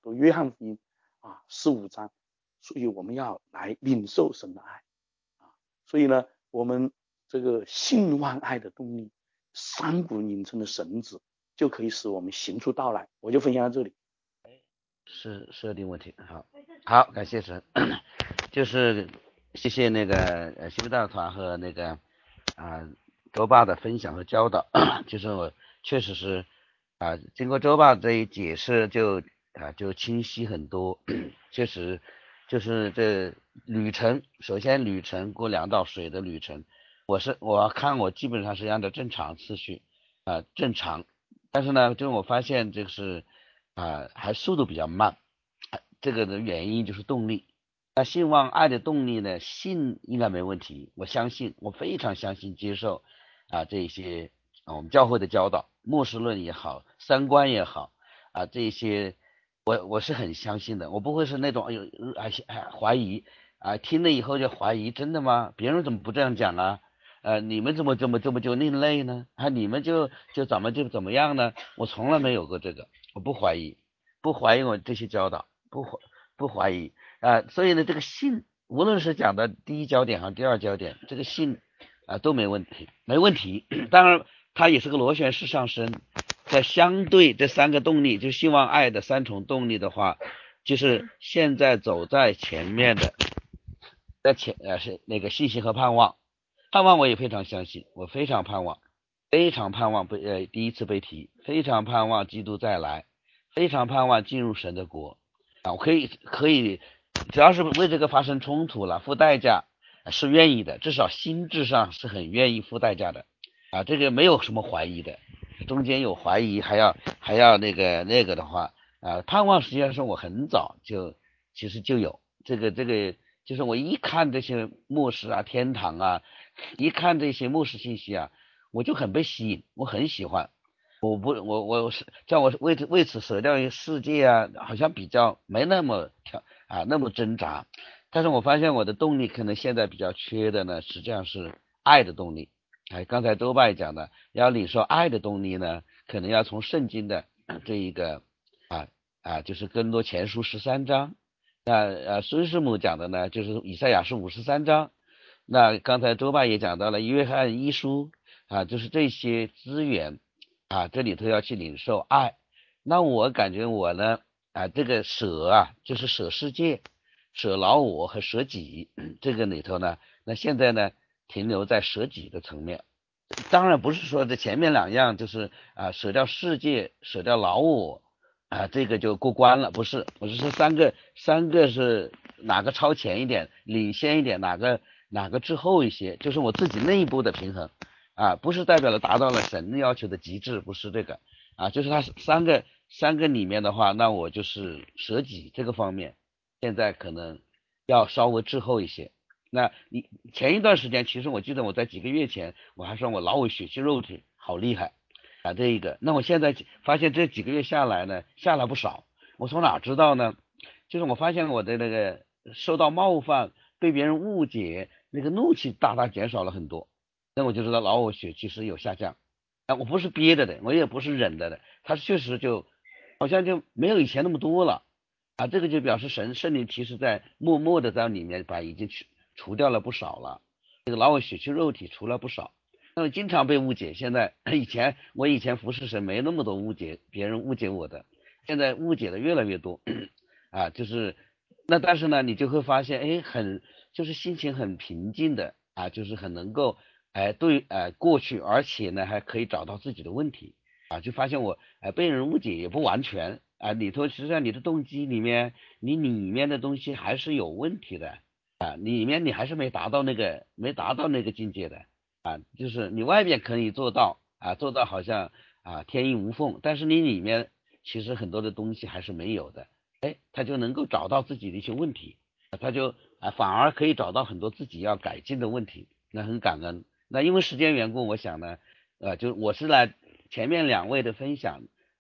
15章，所以我们要来领受神的爱啊。所以呢，我们这个信望爱的动力，三股拧成的绳子，就可以使我们行出道来。我就分享到这里。 是设定问题，好，感谢神，就是谢谢那个新闻大团和那个周爸的分享和教导，就是我确实是经过周爸这一解释就清晰很多，确实就是这旅程，首先旅程过两道水的旅程，我基本上是按照正常次序正常，但是呢，就是我发现这个是还速度比较慢，这个的原因就是动力。那信望爱的动力呢？信应该没问题，我相信，我非常相信接受这些我们教会的教导，末世论也好，三观也好这些我是很相信的，我不会是那种怀疑听了以后就怀疑，真的吗？别人怎么不这样讲啊？你们怎么就另类呢？你们就怎么样呢？我从来没有过这个，我不怀疑我这些教导，不怀疑所以呢，这个信无论是讲的第一焦点和第二焦点，这个信都没问题，没问题。当然，它也是个螺旋式上升，在相对这三个动力，就希望爱的三重动力的话，就是现在走在前面的，是那个信心和盼望。盼望我也非常相信，我非常盼望第一次被提，非常盼望基督再来，非常盼望进入神的国我可以，只要是为这个发生冲突了，付代价是愿意的，至少心智上是很愿意付代价的这个没有什么怀疑的，中间有怀疑还要那个的话盼望实际上是我很早其实就有这个就是我一看这些末世天堂一看这些末世信息我就很被吸引，我很喜欢。我是叫我为此舍掉一个世界好像比较没那么那么挣扎。但是我发现我的动力可能现在比较缺的呢，实际上是爱的动力。刚才周拜讲的，要领受爱的动力呢，可能要从圣经的这一个就是更多前书13章。那孙师母讲的呢，就是以赛亚书53章。那刚才周拜也讲到了约翰一书就是这些资源这里头要去领受爱。那我感觉我呢这个舍就是舍世界、舍老我和舍己这个里头呢，那现在呢停留在舍己的层面。当然不是说这前面两样就是舍掉世界、舍掉老我这个就过关了，不是，我是说三个是哪个超前一点、领先一点，哪个滞后一些，就是我自己内部的平衡不是代表了达到了神要求的极致，不是这个就是它三个里面的话，那我就是舍己这个方面，现在可能要稍微滞后一些。那你前一段时间，其实我记得我在几个月前，我还说我老我血气肉体好厉害这一个，那我现在发现这几个月下来呢，下来不少。我从哪知道呢？就是我发现我的那个受到冒犯、被别人误解，那个怒气大大减少了很多。那我就知道老我血气是有下降我不是憋着的，我也不是忍着的，它确实就好像就没有以前那么多了这个就表示圣灵其实在默默的在里面已经除掉了不少了，这个老我血气肉体除了不少。那么经常被误解，现在我以前服侍神没那么多误解，别人误解我的，现在误解的越来越多就是那但是呢，你就会发现就是心情很平静的就是很能够对过去，而且呢还可以找到自己的问题就发现我被人误解也不完全里头实际上你的动机里面，你里面的东西还是有问题的里面你还是没达到那个境界的就是你外面可以做到做到好像天衣无缝，但是你里面其实很多的东西还是没有的他就能够找到自己的一些问题他就反而可以找到很多自己要改进的问题，那很感恩。那因为时间缘故，我想呢就是我是来前面两位的分享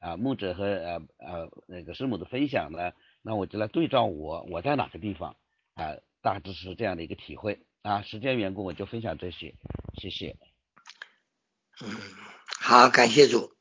牧者和那个师母的分享呢，那我就来对照我在哪个地方大致是这样的一个体会时间缘故我就分享这些，谢谢。 好，感谢主。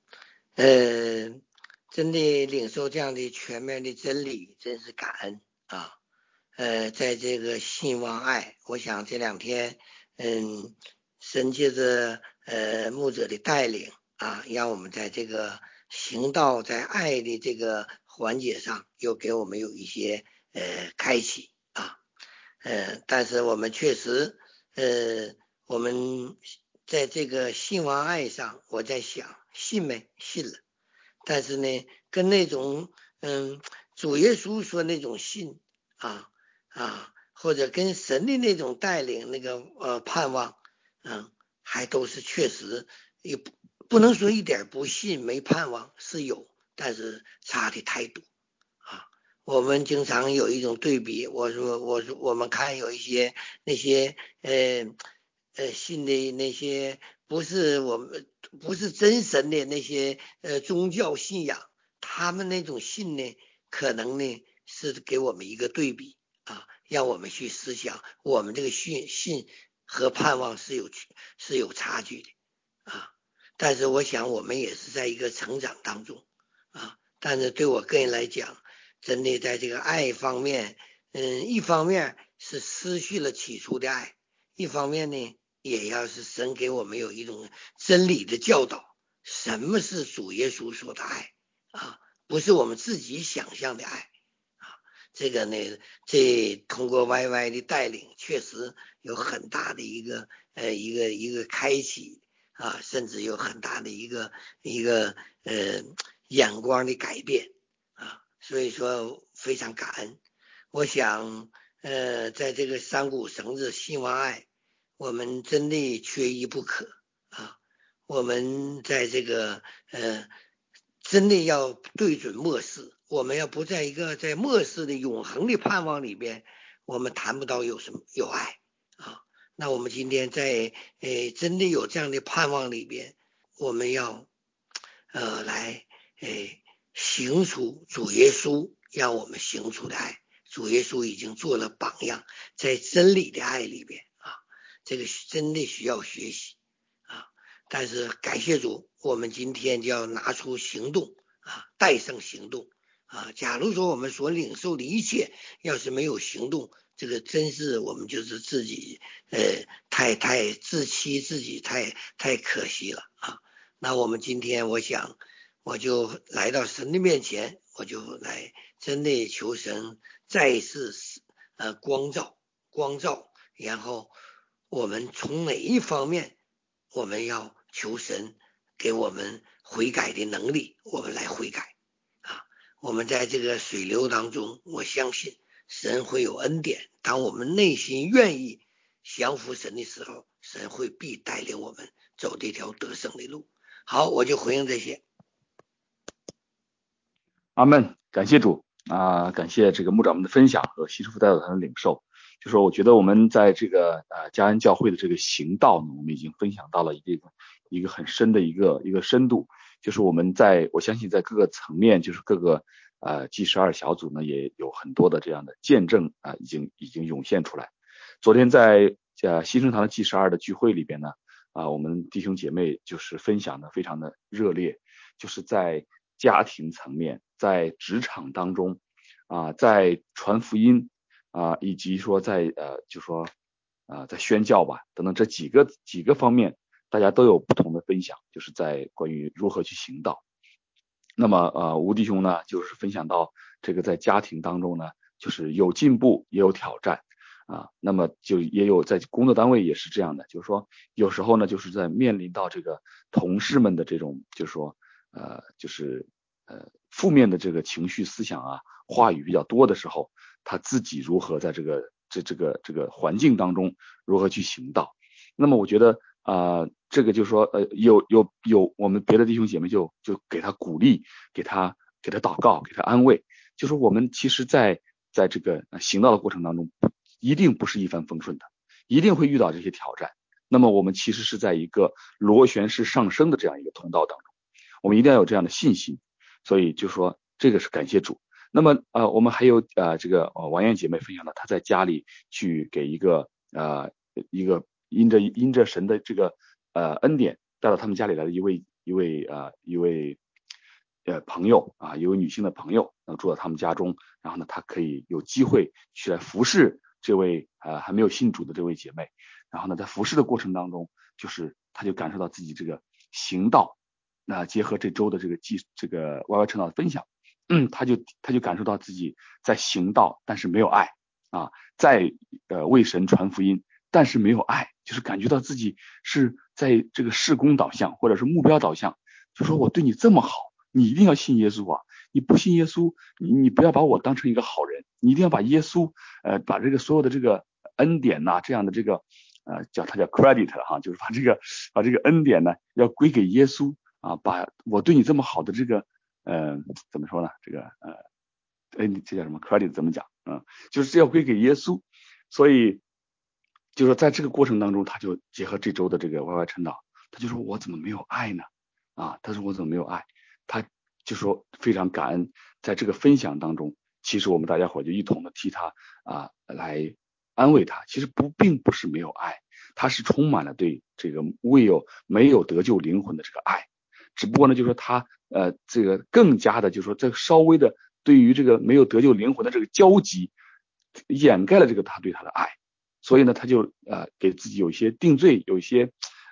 真的领受这样的全面的真理，真是感恩啊。在这个信望爱，我想这2天，神借着牧者的带领让我们在这个行道在爱的这个环节上，又给我们有一些开启但是我们确实我们在这个信望爱上，我在想信没信了，但是呢跟那种主耶稣说那种信或者跟神的那种带领那个盼望还都是确实也不能说一点不信没盼望，是有，但是差的太多我们经常有一种对比，我们看有一些那些信的那些不是真神的那些宗教信仰，他们那种信呢，可能呢是给我们一个对比让我们去思想，我们这个信和盼望是有差距的但是我想我们也是在一个成长当中但是对我个人来讲，真的在这个爱方面一方面是失去了起初的爱，一方面呢也要是神给我们有一种真理的教导，什么是主耶稣说的爱不是我们自己想象的爱这个呢，这通过 YY 的带领，确实有很大的一个开启甚至有很大的一个眼光的改变所以说非常感恩。我想在这个三股绳子信望爱，我们真的缺一不可我们在这个真的要对准末世，我们要不在一个在末世的永恒的盼望里边，我们谈不到有爱那我们今天在真的有这样的盼望里边，我们要来行出主耶稣让我们行出的爱。主耶稣已经做了榜样，在真理的爱里边这个真的需要学习但是感谢主，我们今天就要拿出行动带上行动假如说我们所领受的一切要是没有行动，这个真是我们就是自己太自欺自己，太可惜了那我们今天我想我就来到神的面前，我就来真的求神再一次光照，然后我们从哪一方面我们要求神给我们悔改的能力，我们来悔改我们在这个水流当中，我相信神会有恩典，当我们内心愿意降服神的时候，神会必带领我们走这条得胜的路。好，我就回应这些。 阿们，感谢主感谢这个牧长们的分享和西师傅带导团的领受。就说我觉得我们在这个嘉恩教会的这个行道呢，我们已经分享到了一个很深的一个深度。就是我相信在各个层面，就是各个G12小组呢，也有很多的这样的见证已经涌现出来。昨天在新生堂的G12的聚会里边呢我们弟兄姐妹就是分享的非常的热烈，就是在家庭层面，在职场当中在传福音以及说在在宣教吧等等这几个方面，大家都有不同的分享，就是在关于如何去行道。那么吴弟兄呢就是分享到这个在家庭当中呢，就是有进步也有挑战那么就也有在工作单位也是这样的，就是说有时候呢就是在面临到这个同事们的这种就是说负面的这个情绪思想话语比较多的时候，他自己如何在这个环境当中如何去行道。那么我觉得这个就是说有我们别的弟兄姐妹就给他鼓励，给他祷告，给他安慰，就是我们其实在这个行道的过程当中一定不是一帆风顺的，一定会遇到这些挑战。那么我们其实是在一个螺旋式上升的这样一个通道当中，我们一定要有这样的信心。 所以就说这个是感谢主。那么我们还有这个王艳姐妹分享的，她在家里去给一个因着神的这个恩典带到他们家里来的一位朋友啊，一位女性的朋友，住到他们家中，然后呢，她可以有机会去来服侍这位还没有信主的这位姐妹，然后呢，在服侍的过程当中，就是她就感受到自己这个行道，那结合这周的这个 YY 陈导的分享，她就感受到自己在行道，但是没有爱啊，在为神传福音，但是没有爱，就是感觉到自己是在这个事工导向或者是目标导向，就说我对你这么好，你一定要信耶稣啊！你不信耶稣，你不要把我当成一个好人，你一定要把耶稣把这个所有的这个恩典呐，这样的这个叫 credit 哈，就是把这个恩典呢要归给耶稣啊，把我对你这么好的这个怎么说呢？这个这叫什么 credit 怎么讲？就是这要归给耶稣，所以就是在这个过程当中，他就结合这周的这个 YY 陈导，他就说我怎么没有爱呢？他说我怎么没有爱？他就说非常感恩，在这个分享当中，其实我们大家伙就一同的替他来安慰他。其实并不是没有爱，他是充满了对这个没有得救灵魂的这个爱，只不过呢，就是说他这个更加的，就是说这稍微的对于这个没有得救灵魂的这个焦急，掩盖了这个他对他的爱，所以呢，他就给自己有一些定罪，有一些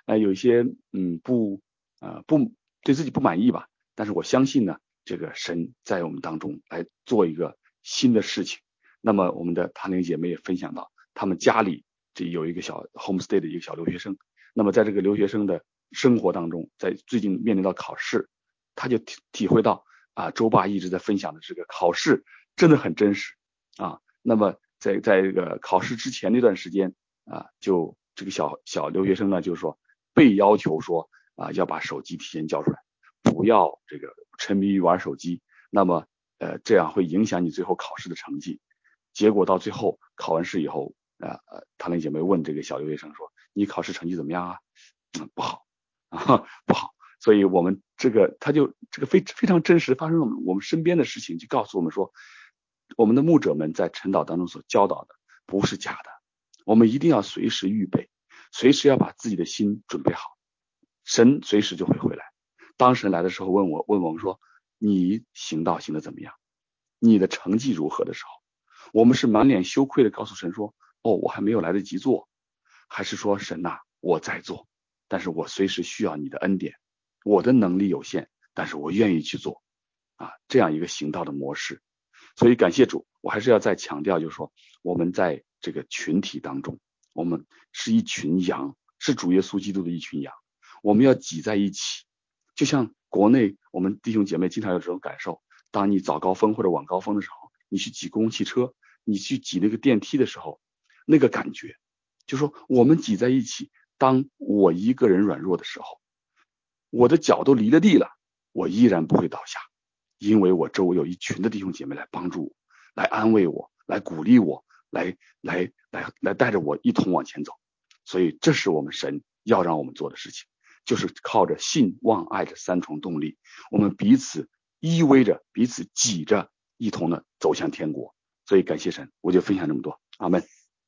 不对自己不满意吧。但是我相信呢，这个神在我们当中来做一个新的事情。那么我们的谭玲姐妹也分享到，他们家里这有一个小 homestay 的一个小留学生。那么在这个留学生的生活当中，在最近面临到考试，他就体会到周爸一直在分享的这个考试真的很真实啊。那么在这个考试之前那段时间就这个小留学生呢，就是说被要求说要把手机提前交出来，不要这个沉迷于玩手机，那么这样会影响你最后考试的成绩。结果到最后考完试以后谭玲姐妹问这个小留学生说，你考试成绩怎么样啊？不好不好。所以我们他就这个非常真实发生我们身边的事情，就告诉我们说，我们的牧者们在晨祷当中所教导的不是假的，我们一定要随时预备，随时要把自己的心准备好，神随时就会回来。当神来的时候问我们说，你行道行得怎么样，你的成绩如何的时候，我们是满脸羞愧的告诉神说，我还没有来得及做，还是说神我在做，但是我随时需要你的恩典，我的能力有限，但是我愿意去做这样一个行道的模式。所以感谢主，我还是要再强调，就是说我们在这个群体当中，我们是一群羊，是主耶稣基督的一群羊，我们要挤在一起。就像国内我们弟兄姐妹经常有这种感受，当你早高峰或者晚高峰的时候，你去挤公共汽车，你去挤那个电梯的时候，那个感觉就是说我们挤在一起，当我一个人软弱的时候，我的脚都离了地了，我依然不会倒下，因为我周围有一群的弟兄姐妹来帮助我，来安慰我，来鼓励我，来带着我一同往前走。所以这是我们神要让我们做的事情，就是靠着信望爱的三重动力，我们彼此依偎着，彼此挤着，一同的走向天国。所以感谢神，我就分享这么多，阿们。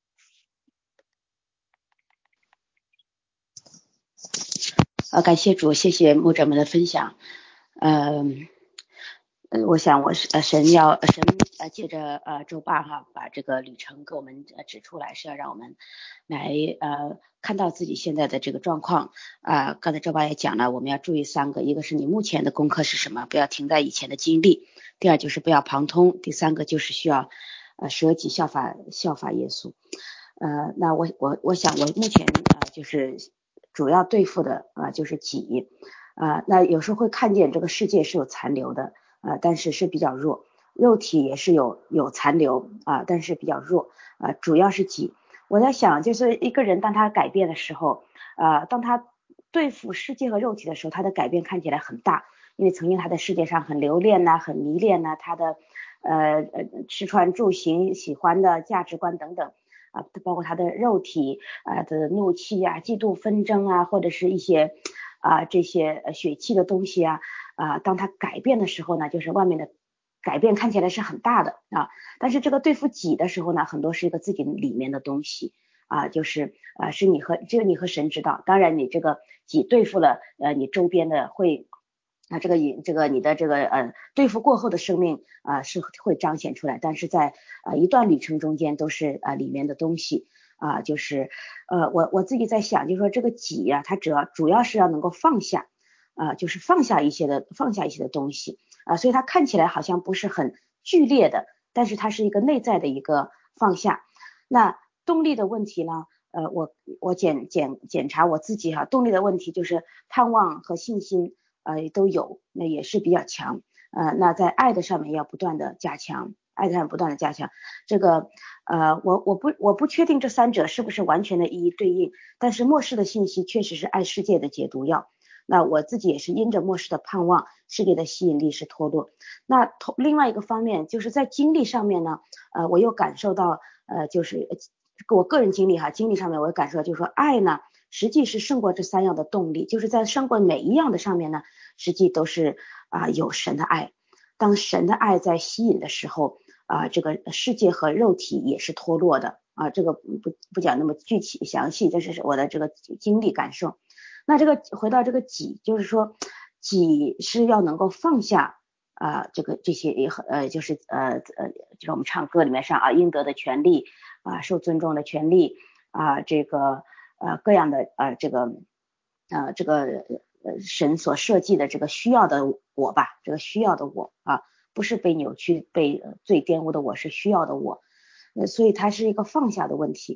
感谢主，谢谢牧者们的分享。我想神借着周爸把这个旅程给我们指出来，是要让我们来看到自己现在的这个状况刚才周爸也讲了，我们要注意3个，一个是你目前的功课是什么，不要停在以前的经历；第二就是不要旁通；第3个就是需要舍己效法耶稣。那我想我目前就是主要对付的就是己那有时候会看见这个世界是有残留的但是是比较弱，肉体也是有残留但是比较弱主要是己。我在想，就是一个人当他改变的时候当他对付世界和肉体的时候，他的改变看起来很大，因为曾经他在世界上很留恋很迷恋他的吃穿住行喜欢的价值观等等包括他的肉体的怒气嫉妒纷争或者是一些这些血气的东西当它改变的时候呢，就是外面的改变看起来是很大的啊，但是这个对付己的时候呢，很多是一个自己里面的东西啊，就是是只有你和神知道。当然你这个己对付了你周边的会这个你的这个对付过后的生命是会彰显出来，但是在一段旅程中间都是里面的东西就是我自己在想，就是说这个己它主要是要能够放下就是放下一些的东西所以它看起来好像不是很剧烈的，但是它是一个内在的一个放下。那动力的问题呢我检查我自己动力的问题就是盼望和信心都有，那也是比较强那在爱的上面要不断的加强，这个我不确定这三者是不是完全的一一对应，但是末世的信息确实是爱世界的解毒药。那我自己也是因着末世的盼望，世界的吸引力是脱落。那另外一个方面就是在经历上面呢我又感受到就是我个人经历上面我也感受到，就是说爱呢实际是胜过这三样的动力，就是在胜过每一样的上面呢，实际都是有神的爱。当神的爱在吸引的时候这个世界和肉体也是脱落的这个不讲那么具体详细，这是我的这个经历感受。那这个回到这个己，就是说己是要能够放下这些就是就是我们唱歌里面上应得的权利受尊重的权利这个各样的这个神所设计的这个需要的我吧，这个需要的我不是被扭曲被罪玷污的我，是需要的我所以它是一个放下的问题。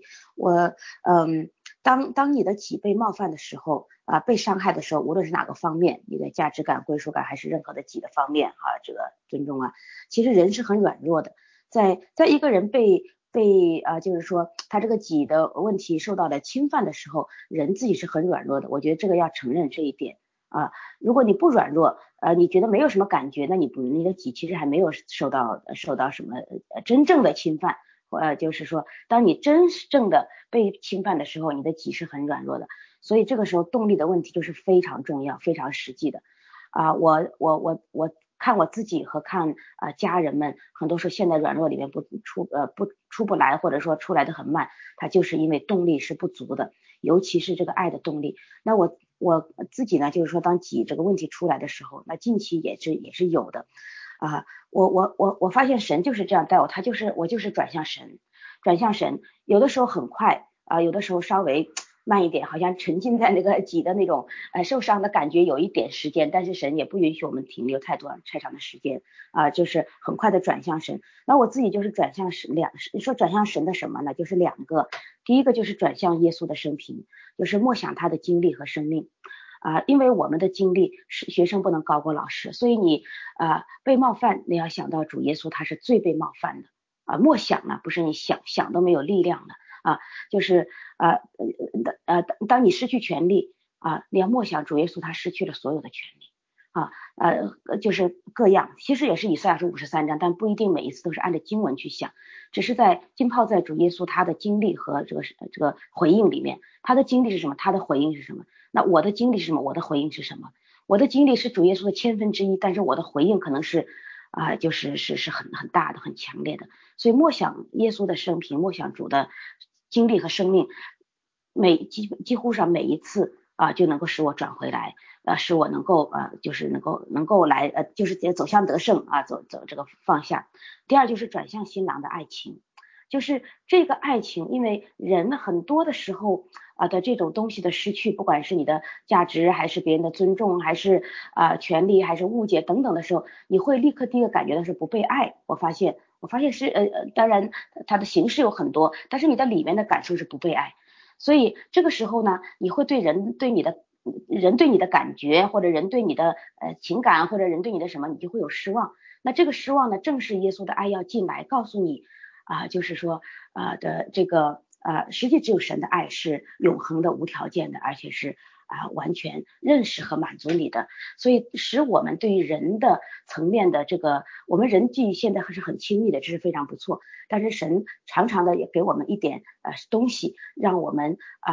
当你的己被冒犯的时候被伤害的时候，无论是哪个方面，你的价值感归属感还是任何的己的方面这个尊重其实人是很软弱的。在一个人被就是说他这个己的问题受到了侵犯的时候，人自己是很软弱的。我觉得这个要承认这一点如果你不软弱你觉得没有什么感觉，那你的己其实还没有受到什么真正的侵犯就是说当你真正的被侵犯的时候，你的己是很软弱的。所以这个时候动力的问题就是非常重要非常实际的我看我自己和看家人们，很多时候现在软弱里面出不来，或者说出来的很慢，它就是因为动力是不足的，尤其是这个爱的动力。那我自己呢，就是说当己这个问题出来的时候，那近期也是有的我发现神就是这样带我，我就是转向神，有的时候很快有的时候稍微慢一点，好像沉浸在那个己的那种受伤的感觉有一点时间，但是神也不允许我们停留太长的时间就是很快的转向神。那我自己就是转向神说转向神的什么呢？就是两个，第一个就是转向耶稣的生平，就是默想他的经历和生命因为我们的经历是学生不能高过老师，所以你被冒犯，你要想到主耶稣他是最被冒犯的默想呢不是你想都没有力量的就是当你失去权利你要默想主耶稣他失去了所有的权利就是各样，其实也是以赛亚书53章，但不一定每一次都是按照经文去想，只是浸泡在主耶稣他的经历和这个回应里面。他的经历是什么？他的回应是什么？那我的经历是什么？我的回应是什么？我的经历是主耶稣的1/1000，但是我的回应可能是就是很大的很强烈的。所以默想耶稣的生平，默想主的经历和生命，几乎上每一次就能够使我转回来使我能够就是能够来就是走向得胜走这个放下。第二就是转向新郎的爱情，就是这个爱情，因为人很多的时候的这种东西的失去，不管是你的价值还是别人的尊重还是权利还是误解等等的时候，你会立刻第一个感觉到是不被爱。我发现是当然它的形式有很多，但是你的里面的感受是不被爱。所以这个时候呢，你会对人对你的感觉，或者人对你的情感，或者人对你的什么，你就会有失望。那这个失望呢，正是耶稣的爱要进来告诉你就是说的这个实际只有神的爱是永恒的无条件的，而且是完全认识和满足你的。所以使我们对于人的层面的这个，我们人际现在还是很亲密的，这是非常不错，但是神常常的也给我们一点东西，让我们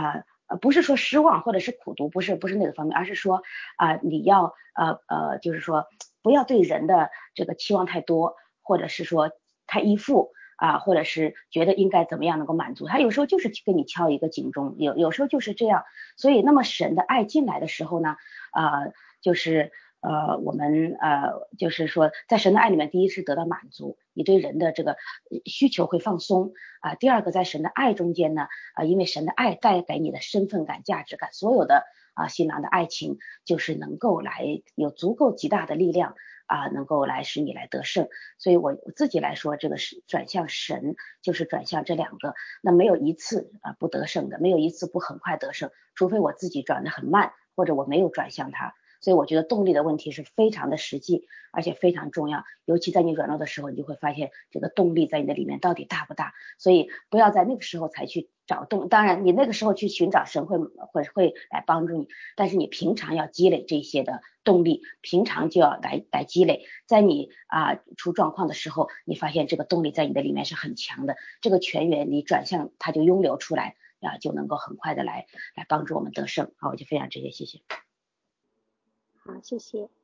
不是说失望或者是苦读，不是那个方面，而是说你要就是说不要对人的这个期望太多，或者是说太依附或者是觉得应该怎么样能够满足他，有时候就是跟你敲一个警钟，有时候就是这样。所以那么神的爱进来的时候呢就是我们就是说在神的爱里面，第一是得到满足，你对人的这个需求会放松第二个在神的爱中间呢因为神的爱带给你的身份感、价值感，所有的新郎的爱情就是能够来有足够极大的力量能够来使你来得胜。所以我自己来说，这个是转向神，就是转向这两个，那没有一次不得胜的，没有一次不很快得胜，除非我自己转得很慢，或者我没有转向他。所以我觉得动力的问题是非常的实际，而且非常重要，尤其在你软弱的时候，你就会发现这个动力在你的里面到底大不大。所以不要在那个时候才去找当然你那个时候去寻找神会来帮助你，但是你平常要积累这些的动力，平常就要来积累，在你出状况的时候，你发现这个动力在你的里面是很强的，这个泉源你转向它就涌流出来就能够很快的来帮助我们得胜。好，我就分享这些，谢谢。 好，谢谢。